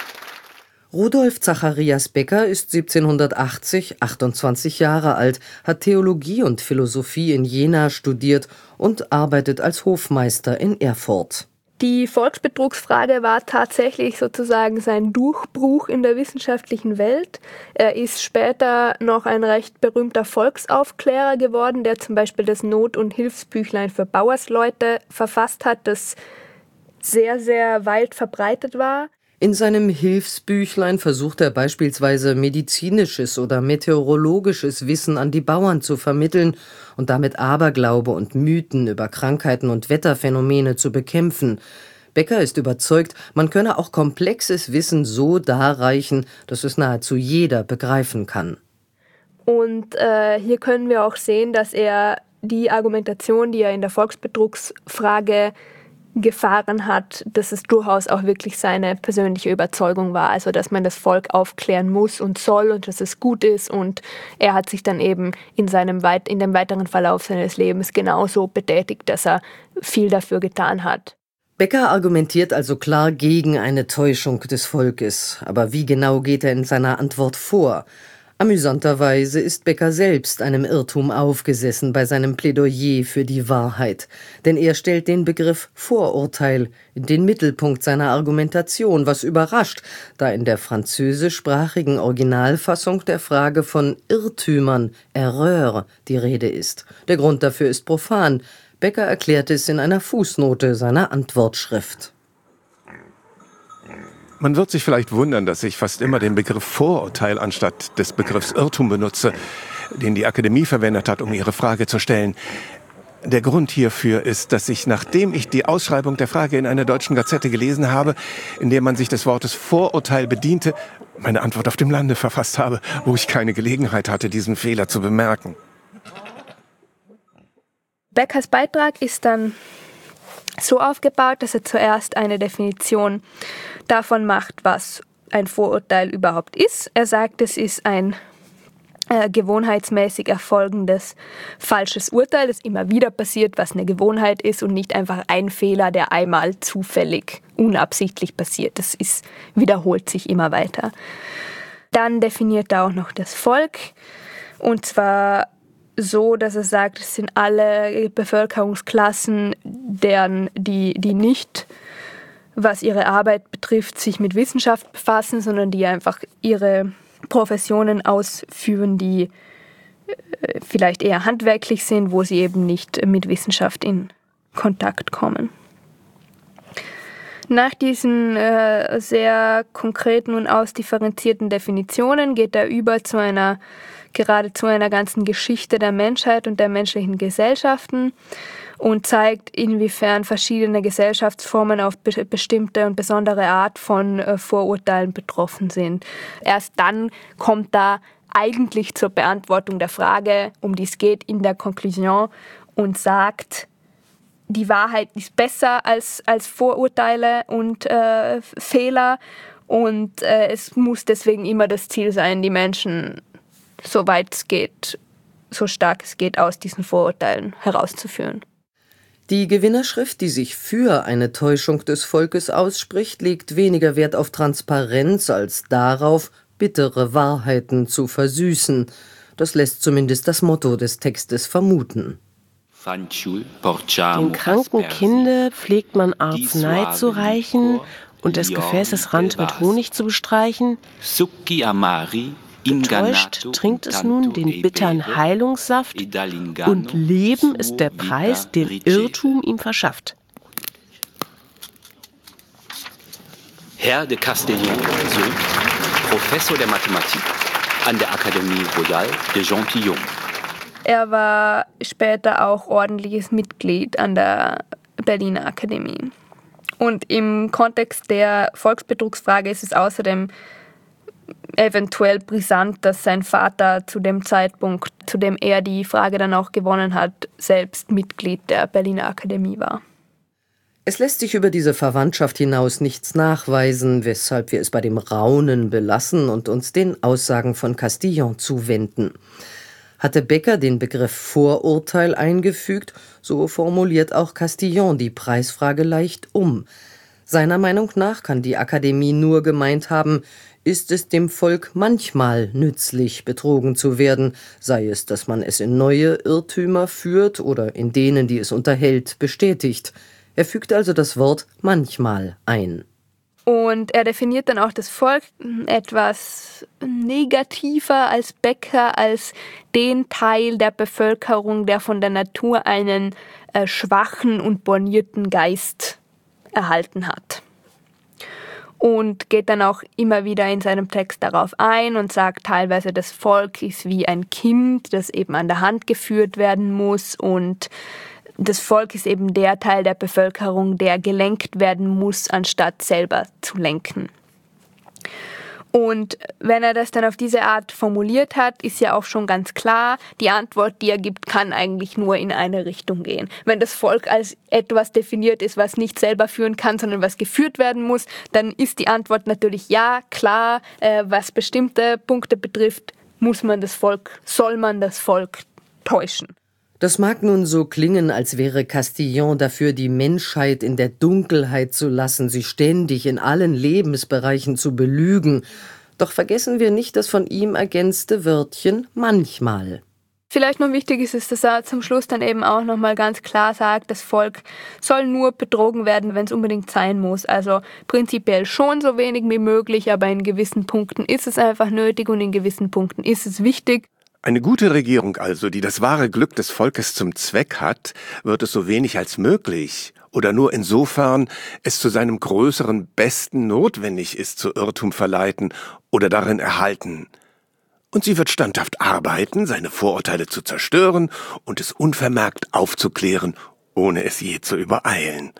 Rudolf Zacharias Becker ist siebzehnhundertachtzig achtundzwanzig Jahre alt, hat Theologie und Philosophie in Jena studiert und arbeitet als Hofmeister in Erfurt. Die Volksbetrugsfrage war tatsächlich sozusagen sein Durchbruch in der wissenschaftlichen Welt. Er ist später noch ein recht berühmter Volksaufklärer geworden, der zum Beispiel das Not- und Hilfsbüchlein für Bauersleute verfasst hat, das sehr, sehr weit verbreitet war. In seinem Hilfsbüchlein versucht er beispielsweise medizinisches oder meteorologisches Wissen an die Bauern zu vermitteln und damit Aberglaube und Mythen über Krankheiten und Wetterphänomene zu bekämpfen. Becker ist überzeugt, man könne auch komplexes Wissen so darreichen, dass es nahezu jeder begreifen kann. Und äh, hier können wir auch sehen, dass er die Argumentation, die er in der Volksbetrugsfrage gefahren hat, dass es durchaus auch wirklich seine persönliche Überzeugung war, also dass man das Volk aufklären muss und soll und dass es gut ist, und er hat sich dann eben in seinem weit, in dem weiteren Verlauf seines Lebens genauso betätigt, dass er viel dafür getan hat. Becker argumentiert also klar gegen eine Täuschung des Volkes, aber wie genau geht er in seiner Antwort vor? Amüsanterweise ist Becker selbst einem Irrtum aufgesessen bei seinem Plädoyer für die Wahrheit. Denn er stellt den Begriff Vorurteil in den Mittelpunkt seiner Argumentation, was überrascht, da in der französischsprachigen Originalfassung der Frage von Irrtümern, Erreur, die Rede ist. Der Grund dafür ist profan. Becker erklärt es in einer Fußnote seiner Antwortschrift. Man wird sich vielleicht wundern, dass ich fast immer den Begriff Vorurteil anstatt des Begriffs Irrtum benutze, den die Akademie verwendet hat, um ihre Frage zu stellen. Der Grund hierfür ist, dass ich, nachdem ich die Ausschreibung der Frage in einer deutschen Gazette gelesen habe, in der man sich des Wortes Vorurteil bediente, meine Antwort auf dem Lande verfasst habe, wo ich keine Gelegenheit hatte, diesen Fehler zu bemerken. Beckers Beitrag ist dann so aufgebaut, dass er zuerst eine Definition davon macht, was ein Vorurteil überhaupt ist. Er sagt, es ist ein äh, gewohnheitsmäßig erfolgendes falsches Urteil, das immer wieder passiert, was eine Gewohnheit ist und nicht einfach ein Fehler, der einmal zufällig, unabsichtlich passiert. Das ist, wiederholt sich immer weiter. Dann definiert er auch noch das Volk, und zwar so, dass er sagt, es sind alle Bevölkerungsklassen, deren, die, die nicht, was ihre Arbeit betrifft, sich mit Wissenschaft befassen, sondern die einfach ihre Professionen ausführen, die äh, vielleicht eher handwerklich sind, wo sie eben nicht mit Wissenschaft in Kontakt kommen. Nach diesen äh, sehr konkreten und ausdifferenzierten Definitionen geht er über zu einer geradezu einer ganzen Geschichte der Menschheit und der menschlichen Gesellschaften und zeigt, inwiefern verschiedene Gesellschaftsformen auf be- bestimmte und besondere Art von äh, Vorurteilen betroffen sind. Erst dann kommt er eigentlich zur Beantwortung der Frage, um die es geht, in der Konklusion, und sagt, die Wahrheit ist besser als, als Vorurteile und äh, Fehler, und äh, es muss deswegen immer das Ziel sein, die Menschen, soweit es geht, so stark es geht, aus diesen Vorurteilen herauszuführen. Die Gewinnerschrift, die sich für eine Täuschung des Volkes ausspricht, legt weniger Wert auf Transparenz als darauf, bittere Wahrheiten zu versüßen. Das lässt zumindest das Motto des Textes vermuten. Dem kranken Kinde pflegt man Arznei zu reichen und des Gefäßes Rand mit Honig zu bestreichen. Getäuscht trinkt es nun den bittern Heilungssaft, und Leben ist der Preis, den Irrtum ihm verschafft. Herr de Castellion, Sohn, Professor der Mathematik an der Akademie Royale de Gentilhomme. Er war später auch ordentliches Mitglied an der Berliner Akademie. Und im Kontext der Volksbetrugsfrage ist es außerdem eventuell brisant, dass sein Vater zu dem Zeitpunkt, zu dem er die Frage dann auch gewonnen hat, selbst Mitglied der Berliner Akademie war. Es lässt sich über diese Verwandtschaft hinaus nichts nachweisen, weshalb wir es bei dem Raunen belassen und uns den Aussagen von Castillon zuwenden. Hatte Becker den Begriff Vorurteil eingefügt, so formuliert auch Castillon die Preisfrage leicht um. Seiner Meinung nach kann die Akademie nur gemeint haben, ist es dem Volk manchmal nützlich, betrogen zu werden, sei es, dass man es in neue Irrtümer führt oder in denen, die es unterhält, bestätigt. Er fügt also das Wort manchmal ein. Und er definiert dann auch das Volk etwas negativer als Becker, als den Teil der Bevölkerung, der von der Natur einen äh, schwachen und bornierten Geist erhalten hat. Und geht dann auch immer wieder in seinem Text darauf ein und sagt teilweise, das Volk ist wie ein Kind, das eben an der Hand geführt werden muss, und das Volk ist eben der Teil der Bevölkerung, der gelenkt werden muss, anstatt selber zu lenken. Und wenn er das dann auf diese Art formuliert hat, ist ja auch schon ganz klar, die Antwort, die er gibt, kann eigentlich nur in eine Richtung gehen. Wenn das Volk als etwas definiert ist, was nicht selber führen kann, sondern was geführt werden muss, dann ist die Antwort natürlich ja, klar, äh, was bestimmte Punkte betrifft, muss man das Volk, soll man das Volk täuschen. Das mag nun so klingen, als wäre Castillon dafür, die Menschheit in der Dunkelheit zu lassen, sie ständig in allen Lebensbereichen zu belügen. Doch vergessen wir nicht das von ihm ergänzte Wörtchen manchmal. Vielleicht noch wichtig ist es, dass er zum Schluss dann eben auch nochmal ganz klar sagt, das Volk soll nur betrogen werden, wenn es unbedingt sein muss. Also prinzipiell schon so wenig wie möglich, aber in gewissen Punkten ist es einfach nötig und in gewissen Punkten ist es wichtig. Eine gute Regierung also, die das wahre Glück des Volkes zum Zweck hat, wird es so wenig als möglich oder nur insofern es zu seinem größeren Besten notwendig ist, zu Irrtum verleiten oder darin erhalten. Und sie wird standhaft arbeiten, seine Vorurteile zu zerstören und es unvermerkt aufzuklären, ohne es je zu übereilen.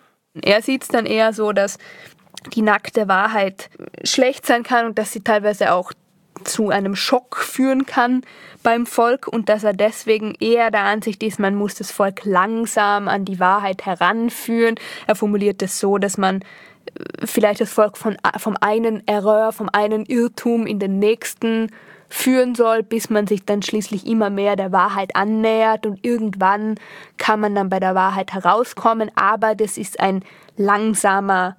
Er sieht es dann eher so, dass die nackte Wahrheit schlecht sein kann und dass sie teilweise auch zu einem Schock führen kann beim Volk und dass er deswegen eher der Ansicht ist, man muss das Volk langsam an die Wahrheit heranführen. Er formuliert es so, dass man vielleicht das Volk von, vom einen Error, vom einen Irrtum in den nächsten führen soll, bis man sich dann schließlich immer mehr der Wahrheit annähert und irgendwann kann man dann bei der Wahrheit herauskommen, aber das ist ein langsamer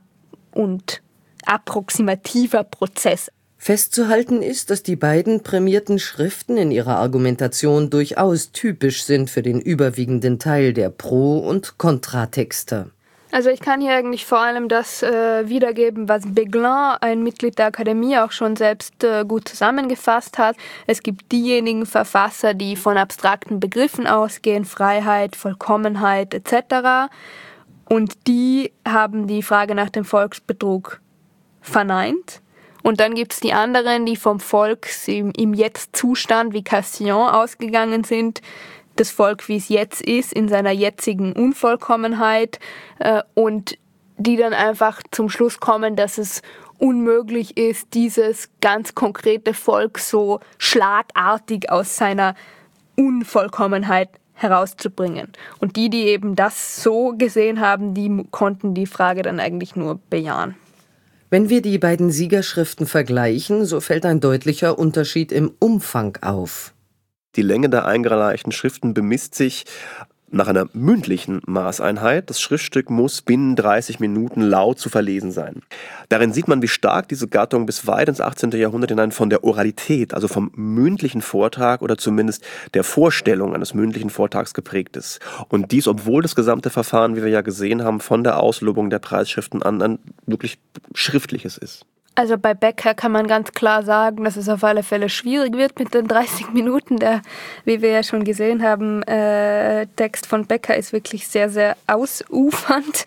und approximativer Prozess. Festzuhalten ist, dass die beiden prämierten Schriften in ihrer Argumentation durchaus typisch sind für den überwiegenden Teil der Pro- und Kontratexte. Also ich kann hier eigentlich vor allem das äh, wiedergeben, was Beglin, ein Mitglied der Akademie, auch schon selbst äh, gut zusammengefasst hat. Es gibt diejenigen Verfasser, die von abstrakten Begriffen ausgehen, Freiheit, Vollkommenheit et cetera. Und die haben die Frage nach dem Volksbetrug verneint. Und dann gibt es die anderen, die vom Volk im, im Jetzt-Zustand wie Castillon ausgegangen sind, das Volk, wie es jetzt ist, in seiner jetzigen Unvollkommenheit äh, und die dann einfach zum Schluss kommen, dass es unmöglich ist, dieses ganz konkrete Volk so schlagartig aus seiner Unvollkommenheit herauszubringen. Und die, die eben das so gesehen haben, die konnten die Frage dann eigentlich nur bejahen. Wenn wir die beiden Siegerschriften vergleichen, so fällt ein deutlicher Unterschied im Umfang auf. Die Länge der eingereichten Schriften bemisst sich nach einer mündlichen Maßeinheit. Das Schriftstück muss binnen dreißig Minuten laut zu verlesen sein. Darin sieht man, wie stark diese Gattung bis weit ins achtzehnten Jahrhundert hinein von der Oralität, also vom mündlichen Vortrag oder zumindest der Vorstellung eines mündlichen Vortrags geprägt ist. Und dies, obwohl das gesamte Verfahren, wie wir ja gesehen haben, von der Auslobung der Preisschriften an ein wirklich schriftliches ist. Also bei Becker kann man ganz klar sagen, dass es auf alle Fälle schwierig wird mit den dreißig Minuten. Der, wie wir ja schon gesehen haben, äh, Text von Becker ist wirklich sehr, sehr ausufernd.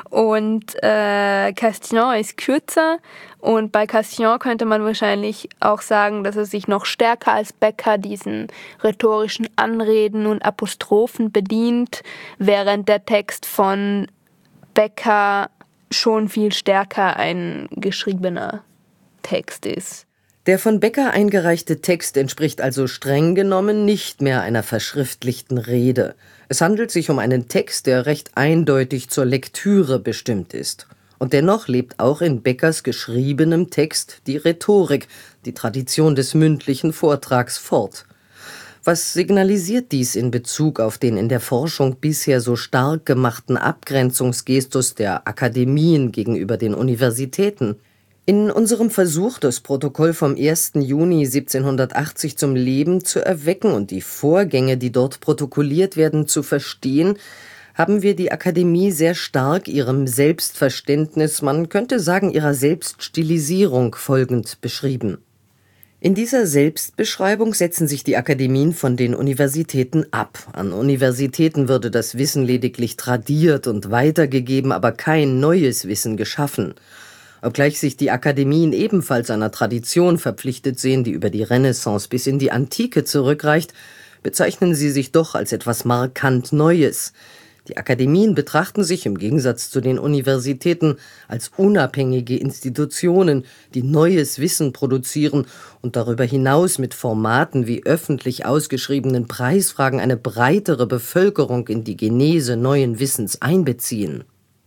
Und äh, Castillon ist kürzer. Und bei Castillon könnte man wahrscheinlich auch sagen, dass er sich noch stärker als Becker diesen rhetorischen Anreden und Apostrophen bedient, während der Text von Becker schon viel stärker ein geschriebener Text ist. Der von Becker eingereichte Text entspricht also streng genommen nicht mehr einer verschriftlichten Rede. Es handelt sich um einen Text, der recht eindeutig zur Lektüre bestimmt ist. Und dennoch lebt auch in Beckers geschriebenem Text die Rhetorik, die Tradition des mündlichen Vortrags fort. Was signalisiert dies in Bezug auf den in der Forschung bisher so stark gemachten Abgrenzungsgestus der Akademien gegenüber den Universitäten? In unserem Versuch, das Protokoll vom ersten Juni siebzehnhundertachtzig zum Leben zu erwecken und die Vorgänge, die dort protokolliert werden, zu verstehen, haben wir die Akademie sehr stark ihrem Selbstverständnis, man könnte sagen ihrer Selbststilisierung folgend beschrieben. In dieser Selbstbeschreibung setzen sich die Akademien von den Universitäten ab. An Universitäten würde das Wissen lediglich tradiert und weitergegeben, aber kein neues Wissen geschaffen. Obgleich sich die Akademien ebenfalls einer Tradition verpflichtet sehen, die über die Renaissance bis in die Antike zurückreicht, bezeichnen sie sich doch als etwas markant Neues. Die Akademien betrachten sich im Gegensatz zu den Universitäten als unabhängige Institutionen, die neues Wissen produzieren und darüber hinaus mit Formaten wie öffentlich ausgeschriebenen Preisfragen eine breitere Bevölkerung in die Genese neuen Wissens einbeziehen.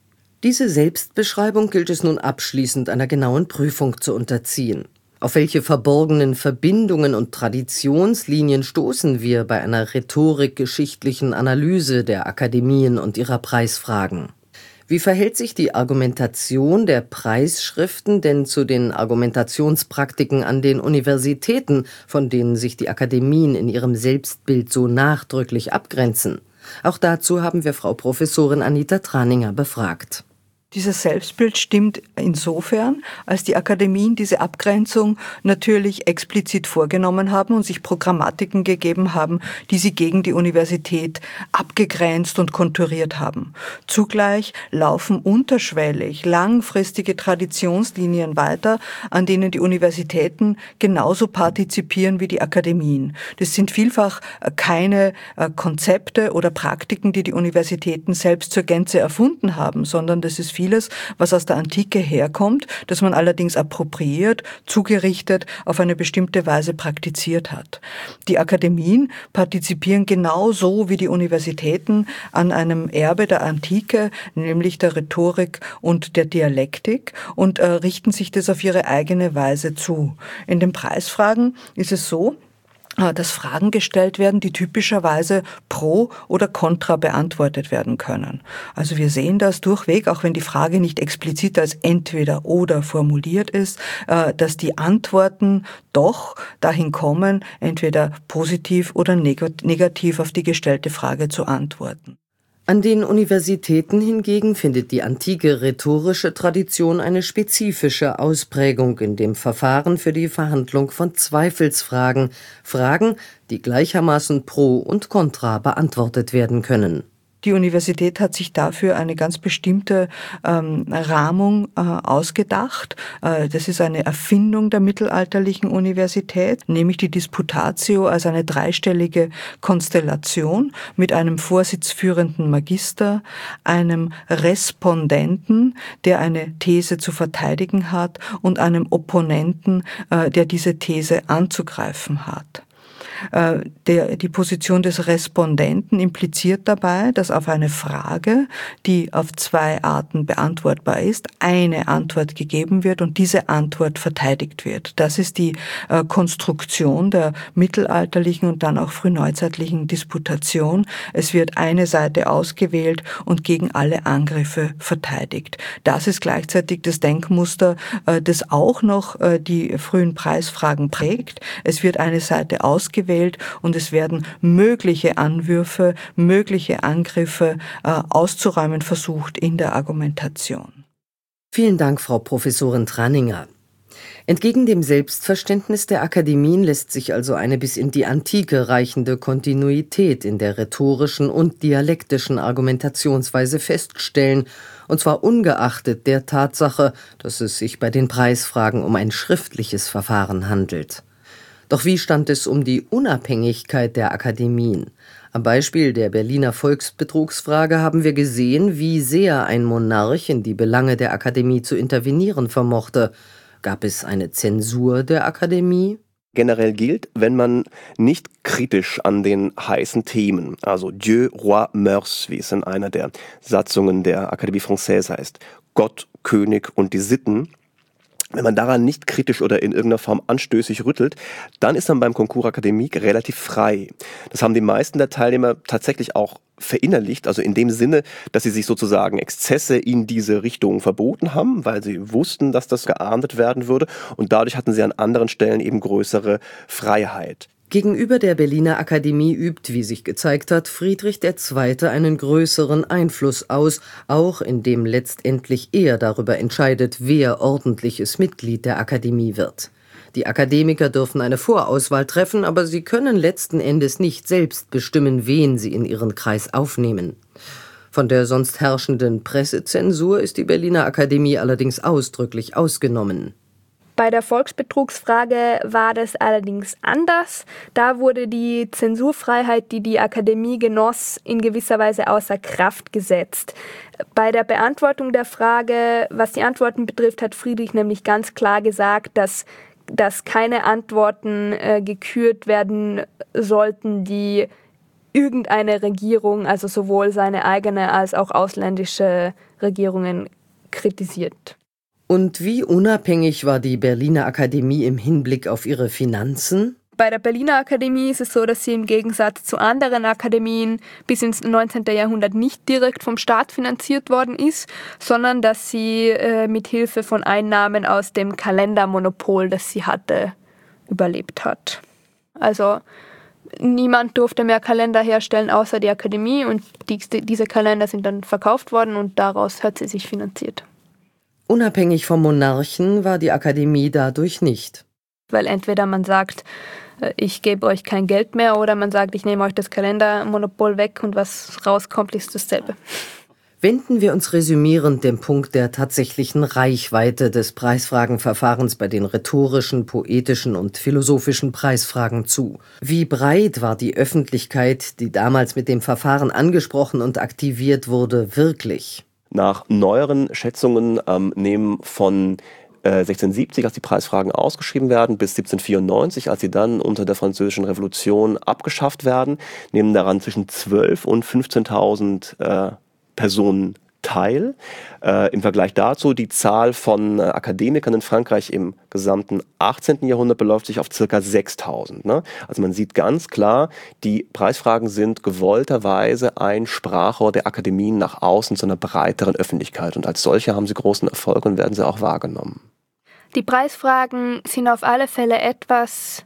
Diese Selbstbeschreibung gilt es nun abschließend einer genauen Prüfung zu unterziehen. Auf welche verborgenen Verbindungen und Traditionslinien stoßen wir bei einer rhetorikgeschichtlichen Analyse der Akademien und ihrer Preisfragen? Wie verhält sich die Argumentation der Preisschriften denn zu den Argumentationspraktiken an den Universitäten, von denen sich die Akademien in ihrem Selbstbild so nachdrücklich abgrenzen? Auch dazu haben wir Frau Professorin Anita Traninger befragt. Dieses Selbstbild stimmt insofern, als die Akademien diese Abgrenzung natürlich explizit vorgenommen haben und sich Programmatiken gegeben haben, die sie gegen die Universität abgegrenzt und konturiert haben. Zugleich laufen unterschwellig langfristige Traditionslinien weiter, an denen die Universitäten genauso partizipieren wie die Akademien. Das sind vielfach keine Konzepte oder Praktiken, die die Universitäten selbst zur Gänze erfunden haben, sondern das ist vieles, was aus der Antike herkommt, das man allerdings appropriiert, zugerichtet, auf eine bestimmte Weise praktiziert hat. Die Akademien partizipieren genauso wie die Universitäten an einem Erbe der Antike, nämlich der Rhetorik und der Dialektik, und äh, richten sich das auf ihre eigene Weise zu. In den Preisfragen ist es so, dass Fragen gestellt werden, die typischerweise pro oder contra beantwortet werden können. Also wir sehen das durchweg, auch wenn die Frage nicht explizit als entweder oder formuliert ist, dass die Antworten doch dahin kommen, entweder positiv oder negativ auf die gestellte Frage zu antworten. An den Universitäten hingegen findet die antike rhetorische Tradition eine spezifische Ausprägung in dem Verfahren für die Verhandlung von Zweifelsfragen, Fragen, die gleichermaßen pro und contra beantwortet werden können. Die Universität hat sich dafür eine ganz bestimmte ähm, Rahmung äh, ausgedacht. Äh, das ist eine Erfindung der mittelalterlichen Universität, nämlich die Disputatio als eine dreistellige Konstellation mit einem vorsitzführenden Magister, einem Respondenten, der eine These zu verteidigen hat, und einem Opponenten, äh, der diese These anzugreifen hat. Der, die Position des Respondenten impliziert dabei, dass auf eine Frage, die auf zwei Arten beantwortbar ist, eine Antwort gegeben wird und diese Antwort verteidigt wird. Das ist die äh, Konstruktion der mittelalterlichen und dann auch frühneuzeitlichen Disputation. Es wird eine Seite ausgewählt und gegen alle Angriffe verteidigt. Das ist gleichzeitig das Denkmuster, äh, das auch noch äh, die frühen Preisfragen prägt. Es wird eine Seite ausgewählt und es werden mögliche Anwürfe, mögliche Angriffe äh, auszuräumen versucht in der Argumentation. Vielen Dank, Frau Professorin Traninger. Entgegen dem Selbstverständnis der Akademien lässt sich also eine bis in die Antike reichende Kontinuität in der rhetorischen und dialektischen Argumentationsweise feststellen, und zwar ungeachtet der Tatsache, dass es sich bei den Preisfragen um ein schriftliches Verfahren handelt. Doch wie stand es um die Unabhängigkeit der Akademien? Am Beispiel der Berliner Volksbetrugsfrage haben wir gesehen, wie sehr ein Monarch in die Belange der Akademie zu intervenieren vermochte. Gab es eine Zensur der Akademie? Generell gilt, wenn man nicht kritisch an den heißen Themen, also Dieu, Roi, Mœurs, wie es in einer der Satzungen der Académie Française heißt, Gott, König und die Sitten, wenn man daran nicht kritisch oder in irgendeiner Form anstößig rüttelt, dann ist man beim Concours Académique relativ frei. Das haben die meisten der Teilnehmer tatsächlich auch verinnerlicht, also in dem Sinne, dass sie sich sozusagen Exzesse in diese Richtung verboten haben, weil sie wussten, dass das geahndet werden würde, und dadurch hatten sie an anderen Stellen eben größere Freiheit. Gegenüber der Berliner Akademie übt, wie sich gezeigt hat, Friedrich der Zweite einen größeren Einfluss aus, auch indem letztendlich er darüber entscheidet, wer ordentliches Mitglied der Akademie wird. Die Akademiker dürfen eine Vorauswahl treffen, aber sie können letzten Endes nicht selbst bestimmen, wen sie in ihren Kreis aufnehmen. Von der sonst herrschenden Pressezensur ist die Berliner Akademie allerdings ausdrücklich ausgenommen. Bei der Volksbetrugsfrage war das allerdings anders. Da wurde die Zensurfreiheit, die die Akademie genoss, in gewisser Weise außer Kraft gesetzt. Bei der Beantwortung der Frage, was die Antworten betrifft, hat Friedrich nämlich ganz klar gesagt, dass, dass keine Antworten äh, gekürt werden sollten, die irgendeine Regierung, also sowohl seine eigene als auch ausländische Regierungen, kritisiert. Und wie unabhängig war die Berliner Akademie im Hinblick auf ihre Finanzen? Bei der Berliner Akademie ist es so, dass sie im Gegensatz zu anderen Akademien bis ins neunzehnten Jahrhundert nicht direkt vom Staat finanziert worden ist, sondern dass sie äh, mit Hilfe von Einnahmen aus dem Kalendermonopol, das sie hatte, überlebt hat. Also niemand durfte mehr Kalender herstellen außer die Akademie, und die, diese Kalender sind dann verkauft worden und daraus hat sie sich finanziert. Unabhängig vom Monarchen war die Akademie dadurch nicht. Weil entweder man sagt, ich gebe euch kein Geld mehr, oder man sagt, ich nehme euch das Kalendermonopol weg und was rauskommt, ist dasselbe. Wenden wir uns resümierend dem Punkt der tatsächlichen Reichweite des Preisfragenverfahrens bei den rhetorischen, poetischen und philosophischen Preisfragen zu. Wie breit war die Öffentlichkeit, die damals mit dem Verfahren angesprochen und aktiviert wurde, wirklich? Nach neueren Schätzungen ähm, nehmen von äh, sechzehnhundertsiebzig, als die Preisfragen ausgeschrieben werden, bis siebzehnhundertvierundneunzig, als sie dann unter der Französischen Revolution abgeschafft werden, nehmen daran zwischen zwölftausend und fünfzehntausend äh, Personen teil. Äh, im Vergleich dazu, die Zahl von äh, Akademikern in Frankreich im gesamten achtzehnten Jahrhundert beläuft sich auf ca. sechstausend. Ne? Also man sieht ganz klar, die Preisfragen sind gewollterweise ein Sprachrohr der Akademien nach außen zu einer breiteren Öffentlichkeit. Und als solche haben sie großen Erfolg und werden sie auch wahrgenommen. Die Preisfragen sind auf alle Fälle etwas,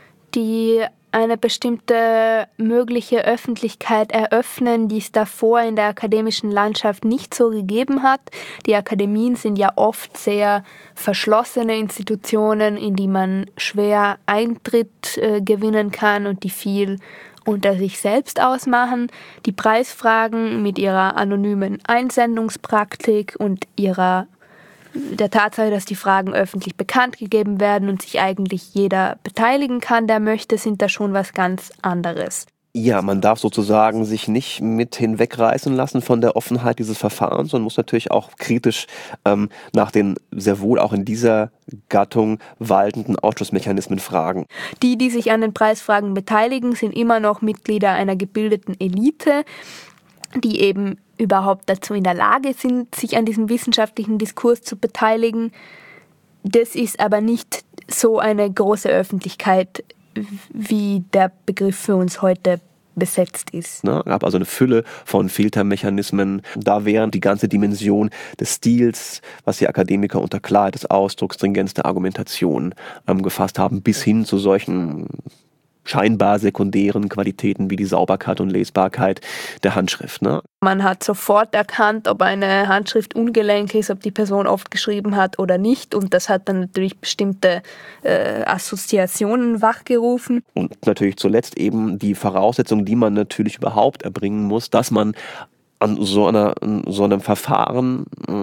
die eine bestimmte mögliche Öffentlichkeit eröffnen, die es davor in der akademischen Landschaft nicht so gegeben hat. Die Akademien sind ja oft sehr verschlossene Institutionen, in die man schwer Eintritt äh, gewinnen kann und die viel unter sich selbst ausmachen. Die Preisfragen mit ihrer anonymen Einsendungspraktik und ihrer der Tatsache, dass die Fragen öffentlich bekannt gegeben werden und sich eigentlich jeder beteiligen kann, der möchte, sind da schon was ganz anderes. Ja, man darf sozusagen sich nicht mit hinwegreißen lassen von der Offenheit dieses Verfahrens und muss natürlich auch kritisch ähm, nach den sehr wohl auch in dieser Gattung waltenden Ausschlussmechanismen fragen. Die, die sich an den Preisfragen beteiligen, sind immer noch Mitglieder einer gebildeten Elite, die eben überhaupt dazu in der Lage sind, sich an diesem wissenschaftlichen Diskurs zu beteiligen. Das ist aber nicht so eine große Öffentlichkeit, wie der Begriff für uns heute besetzt ist. Es gab also eine Fülle von Filtermechanismen. Da wären die ganze Dimension des Stils, was die Akademiker unter Klarheit des Ausdrucks, Stringenz der Argumentation ähm, gefasst haben, bis hin zu solchen scheinbar sekundären Qualitäten wie die Sauberkeit und Lesbarkeit der Handschrift. Ne? Man hat sofort erkannt, ob eine Handschrift ungelenk ist, ob die Person oft geschrieben hat oder nicht. Und das hat dann natürlich bestimmte äh, Assoziationen wachgerufen. Und natürlich zuletzt eben die Voraussetzung, die man natürlich überhaupt erbringen muss, dass man an so, einer, so einem Verfahren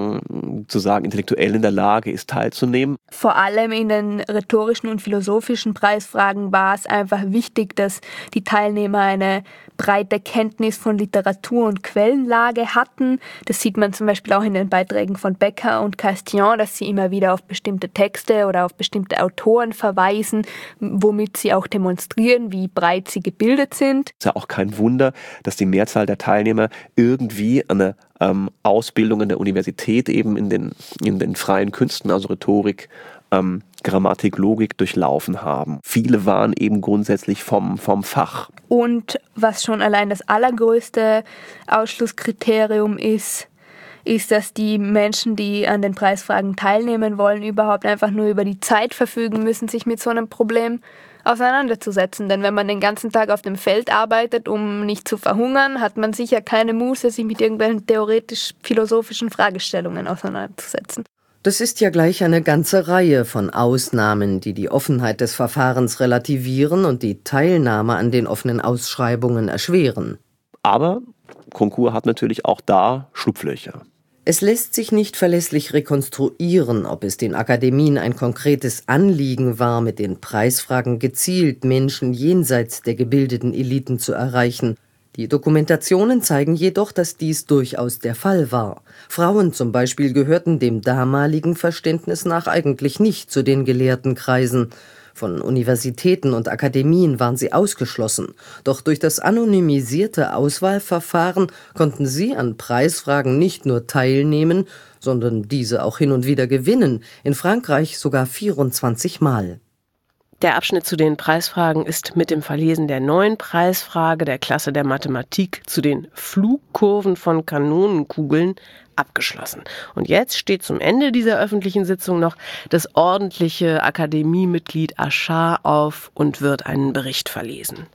äh, zu sagen, intellektuell in der Lage ist, teilzunehmen. Vor allem in den rhetorischen und philosophischen Preisfragen war es einfach wichtig, dass die Teilnehmer eine breite Kenntnis von Literatur und Quellenlage hatten. Das sieht man zum Beispiel auch in den Beiträgen von Becker und Castillon, dass sie immer wieder auf bestimmte Texte oder auf bestimmte Autoren verweisen, womit sie auch demonstrieren, wie breit sie gebildet sind. Es ist ja auch kein Wunder, dass die Mehrzahl der Teilnehmer irgendwie eine ähm, Ausbildung in der Universität eben in den, in den freien Künsten, also Rhetorik, ähm, Grammatik, Logik durchlaufen haben. Viele waren eben grundsätzlich vom, vom Fach. Und was schon allein das allergrößte Ausschlusskriterium ist, ist, dass die Menschen, die an den Preisfragen teilnehmen wollen, überhaupt einfach nur über die Zeit verfügen müssen, sich mit so einem Problem auseinanderzusetzen. Denn wenn man den ganzen Tag auf dem Feld arbeitet, um nicht zu verhungern, hat man sicher keine Muße, sich mit irgendwelchen theoretisch-philosophischen Fragestellungen auseinanderzusetzen. Das ist ja gleich eine ganze Reihe von Ausnahmen, die die Offenheit des Verfahrens relativieren und die Teilnahme an den offenen Ausschreibungen erschweren. Aber Konkur hat natürlich auch da Schlupflöcher. Es lässt sich nicht verlässlich rekonstruieren, ob es den Akademien ein konkretes Anliegen war, mit den Preisfragen gezielt Menschen jenseits der gebildeten Eliten zu erreichen. Die Dokumentationen zeigen jedoch, dass dies durchaus der Fall war. Frauen zum Beispiel gehörten dem damaligen Verständnis nach eigentlich nicht zu den gelehrten Kreisen. Von Universitäten und Akademien waren sie ausgeschlossen. Doch durch das anonymisierte Auswahlverfahren konnten sie an Preisfragen nicht nur teilnehmen, sondern diese auch hin und wieder gewinnen. In Frankreich sogar vierundzwanzig Mal. Der Abschnitt zu den Preisfragen ist mit dem Verlesen der neuen Preisfrage der Klasse der Mathematik zu den Flugkurven von Kanonenkugeln abgeschlossen. Und jetzt steht zum Ende dieser öffentlichen Sitzung noch das ordentliche Akademiemitglied Achard auf und wird einen Bericht verlesen.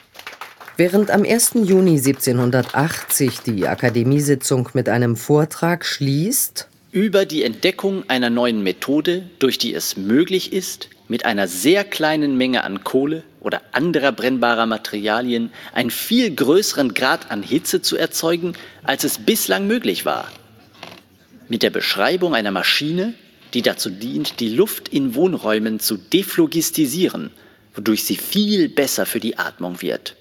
Während am ersten Juni siebzehnhundertachtzig die Akademiesitzung mit einem Vortrag schließt: Über die Entdeckung einer neuen Methode, durch die es möglich ist, mit einer sehr kleinen Menge an Kohle oder anderer brennbarer Materialien einen viel größeren Grad an Hitze zu erzeugen, als es bislang möglich war. Mit der Beschreibung einer Maschine, die dazu dient, die Luft in Wohnräumen zu deflogistisieren, wodurch sie viel besser für die Atmung wird.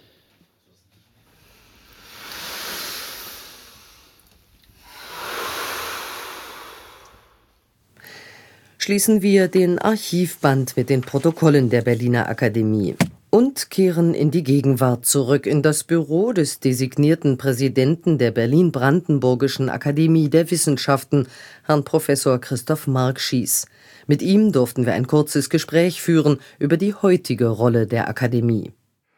Schließen wir den Archivband mit den Protokollen der Berliner Akademie und kehren in die Gegenwart zurück, in das Büro des designierten Präsidenten der Berlin-Brandenburgischen Akademie der Wissenschaften, Herrn Professor Christoph Markschies. Mit ihm durften wir ein kurzes Gespräch führen über die heutige Rolle der Akademie.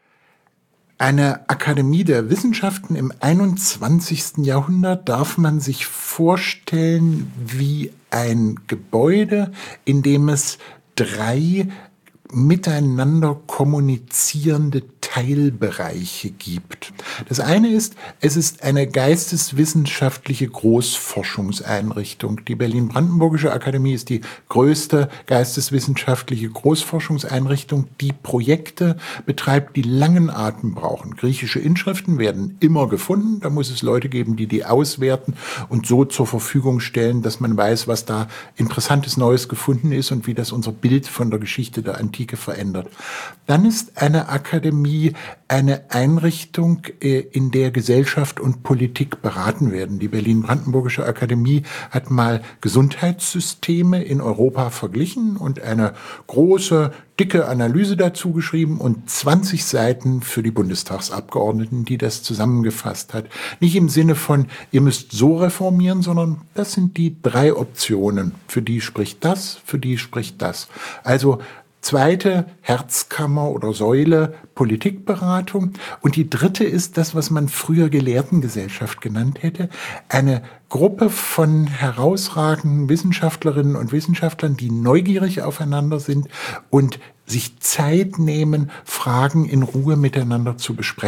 Eine Akademie der Wissenschaften im einundzwanzigsten Jahrhundert darf man sich vorstellen wie ein Gebäude, in dem es drei miteinander kommunizierende Teilbereiche gibt. Das eine ist, es ist eine geisteswissenschaftliche Großforschungseinrichtung. Die Berlin-Brandenburgische Akademie ist die größte geisteswissenschaftliche Großforschungseinrichtung, die Projekte betreibt, die langen Atem brauchen. Griechische Inschriften werden immer gefunden. Da muss es Leute geben, die die auswerten und so zur Verfügung stellen, dass man weiß, was da Interessantes Neues gefunden ist und wie das unser Bild von der Geschichte der Antike verändert. Dann ist eine Akademie eine Einrichtung, in der Gesellschaft und Politik beraten werden. Die Berlin-Brandenburgische Akademie hat mal Gesundheitssysteme in Europa verglichen und eine große, dicke Analyse dazu geschrieben und zwanzig Seiten für die Bundestagsabgeordneten, die das zusammengefasst hat. Nicht im Sinne von, ihr müsst so reformieren, sondern das sind die drei Optionen. Für die spricht das, für die spricht das. Also zweite Herzkammer oder Säule Politikberatung. Und die dritte ist das, was man früher Gelehrtengesellschaft genannt hätte. Eine Gruppe von herausragenden Wissenschaftlerinnen und Wissenschaftlern, die neugierig aufeinander sind und sich Zeit nehmen, Fragen in Ruhe miteinander zu besprechen.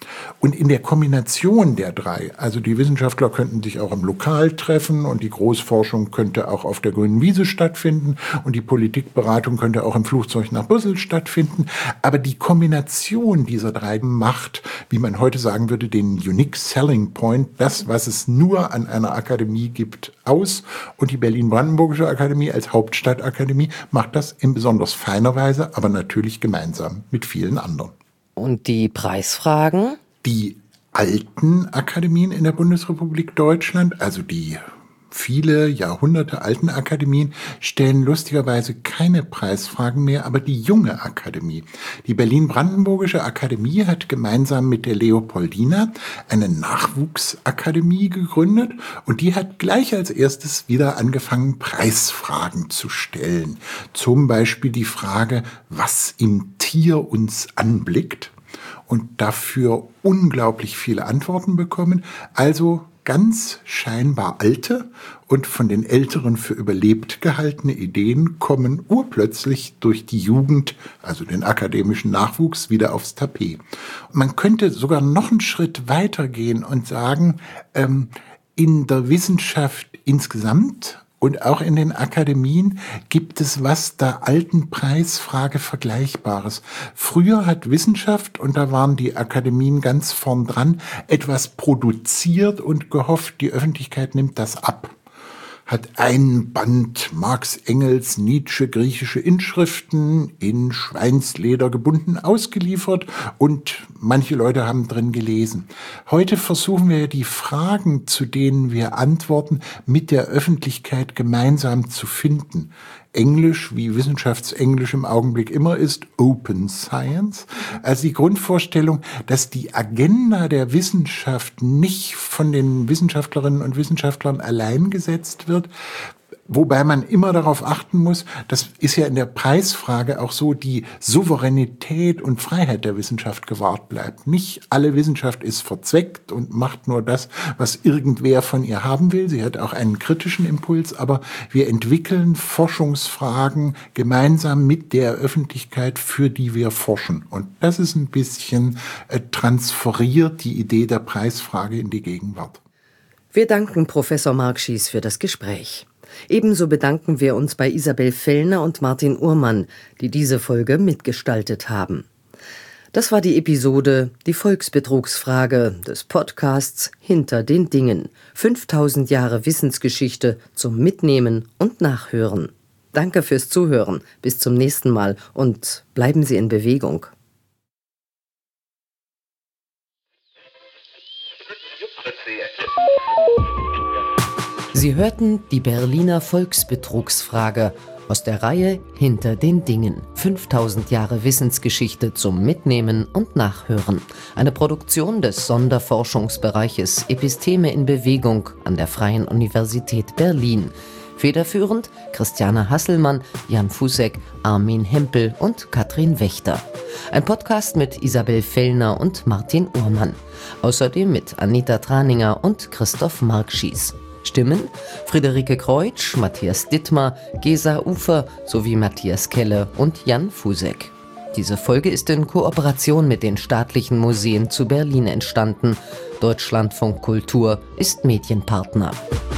Und in der Kombination der drei, also die Wissenschaftler könnten sich auch im Lokal treffen und die Großforschung könnte auch auf der grünen Wiese stattfinden und die Politikberatung könnte auch im Flugzeug nach Brüssel stattfinden. Aber die Kombination dieser drei macht, wie man heute sagen würde, den Unique Selling Point, das, was es nur an einer Akademie gibt, aus. Und die Berlin-Brandenburgische Akademie als Hauptstadtakademie macht das in besonders feiner Weise, aber natürlich gemeinsam mit vielen anderen. Und die Preisfragen? Die alten Akademien in der Bundesrepublik Deutschland, also die viele Jahrhunderte alten Akademien, stellen lustigerweise keine Preisfragen mehr, aber die junge Akademie. Die Berlin-Brandenburgische Akademie hat gemeinsam mit der Leopoldina eine Nachwuchsakademie gegründet und die hat gleich als erstes wieder angefangen, Preisfragen zu stellen. Zum Beispiel die Frage, was im Tier uns anblickt, und dafür unglaublich viele Antworten bekommen. Also ganz scheinbar alte und von den Älteren für überlebt gehaltene Ideen kommen urplötzlich durch die Jugend, also den akademischen Nachwuchs, wieder aufs Tapet. Man könnte sogar noch einen Schritt weiter gehen und sagen, ähm, in der Wissenschaft insgesamt und auch in den Akademien gibt es was der alten Preisfrage Vergleichbares. Früher hat Wissenschaft, und da waren die Akademien ganz vorn dran, etwas produziert und gehofft, die Öffentlichkeit nimmt das ab. Hat einen Band Marx, Engels, Nietzsche, griechische Inschriften in Schweinsleder gebunden ausgeliefert und manche Leute haben drin gelesen. Heute versuchen wir die Fragen, zu denen wir antworten, mit der Öffentlichkeit gemeinsam zu finden. Englisch, wie Wissenschaftsenglisch im Augenblick immer ist, Open Science. Also die Grundvorstellung, dass die Agenda der Wissenschaft nicht von den Wissenschaftlerinnen und Wissenschaftlern allein gesetzt wird, wobei man immer darauf achten muss, das ist ja in der Preisfrage auch so, die Souveränität und Freiheit der Wissenschaft gewahrt bleibt. Nicht alle Wissenschaft ist verzweckt und macht nur das, was irgendwer von ihr haben will. Sie hat auch einen kritischen Impuls, aber wir entwickeln Forschungsfragen gemeinsam mit der Öffentlichkeit, für die wir forschen. Und das ist ein bisschen äh, transferiert die Idee der Preisfrage in die Gegenwart. Wir danken Professor Marc Schiess für das Gespräch. Ebenso bedanken wir uns bei Isabel Fellner und Martin Uhrmann, die diese Folge mitgestaltet haben. Das war die Episode Die Volksbetrugsfrage des Podcasts Hinter den Dingen. fünftausend Jahre Wissensgeschichte zum Mitnehmen und Nachhören. Danke fürs Zuhören. Bis zum nächsten Mal und bleiben Sie in Bewegung. Sie hörten die Berliner Volksbetrugsfrage aus der Reihe Hinter den Dingen. fünftausend Jahre Wissensgeschichte zum Mitnehmen und Nachhören. Eine Produktion des Sonderforschungsbereiches Episteme in Bewegung an der Freien Universität Berlin. Federführend Christiane Hasselmann, Jan Fußek, Armin Hempel und Katrin Wächter. Ein Podcast mit Isabel Fellner und Martin Uhrmann. Außerdem mit Anita Traninger und Christoph Marc Schiess. Stimmen Friederike Kreutsch, Matthias Dittmar, Gesa Ufer sowie Matthias Kelle und Jan Fußek. Diese Folge ist in Kooperation mit den staatlichen Museen zu Berlin entstanden. Deutschlandfunk Kultur ist Medienpartner.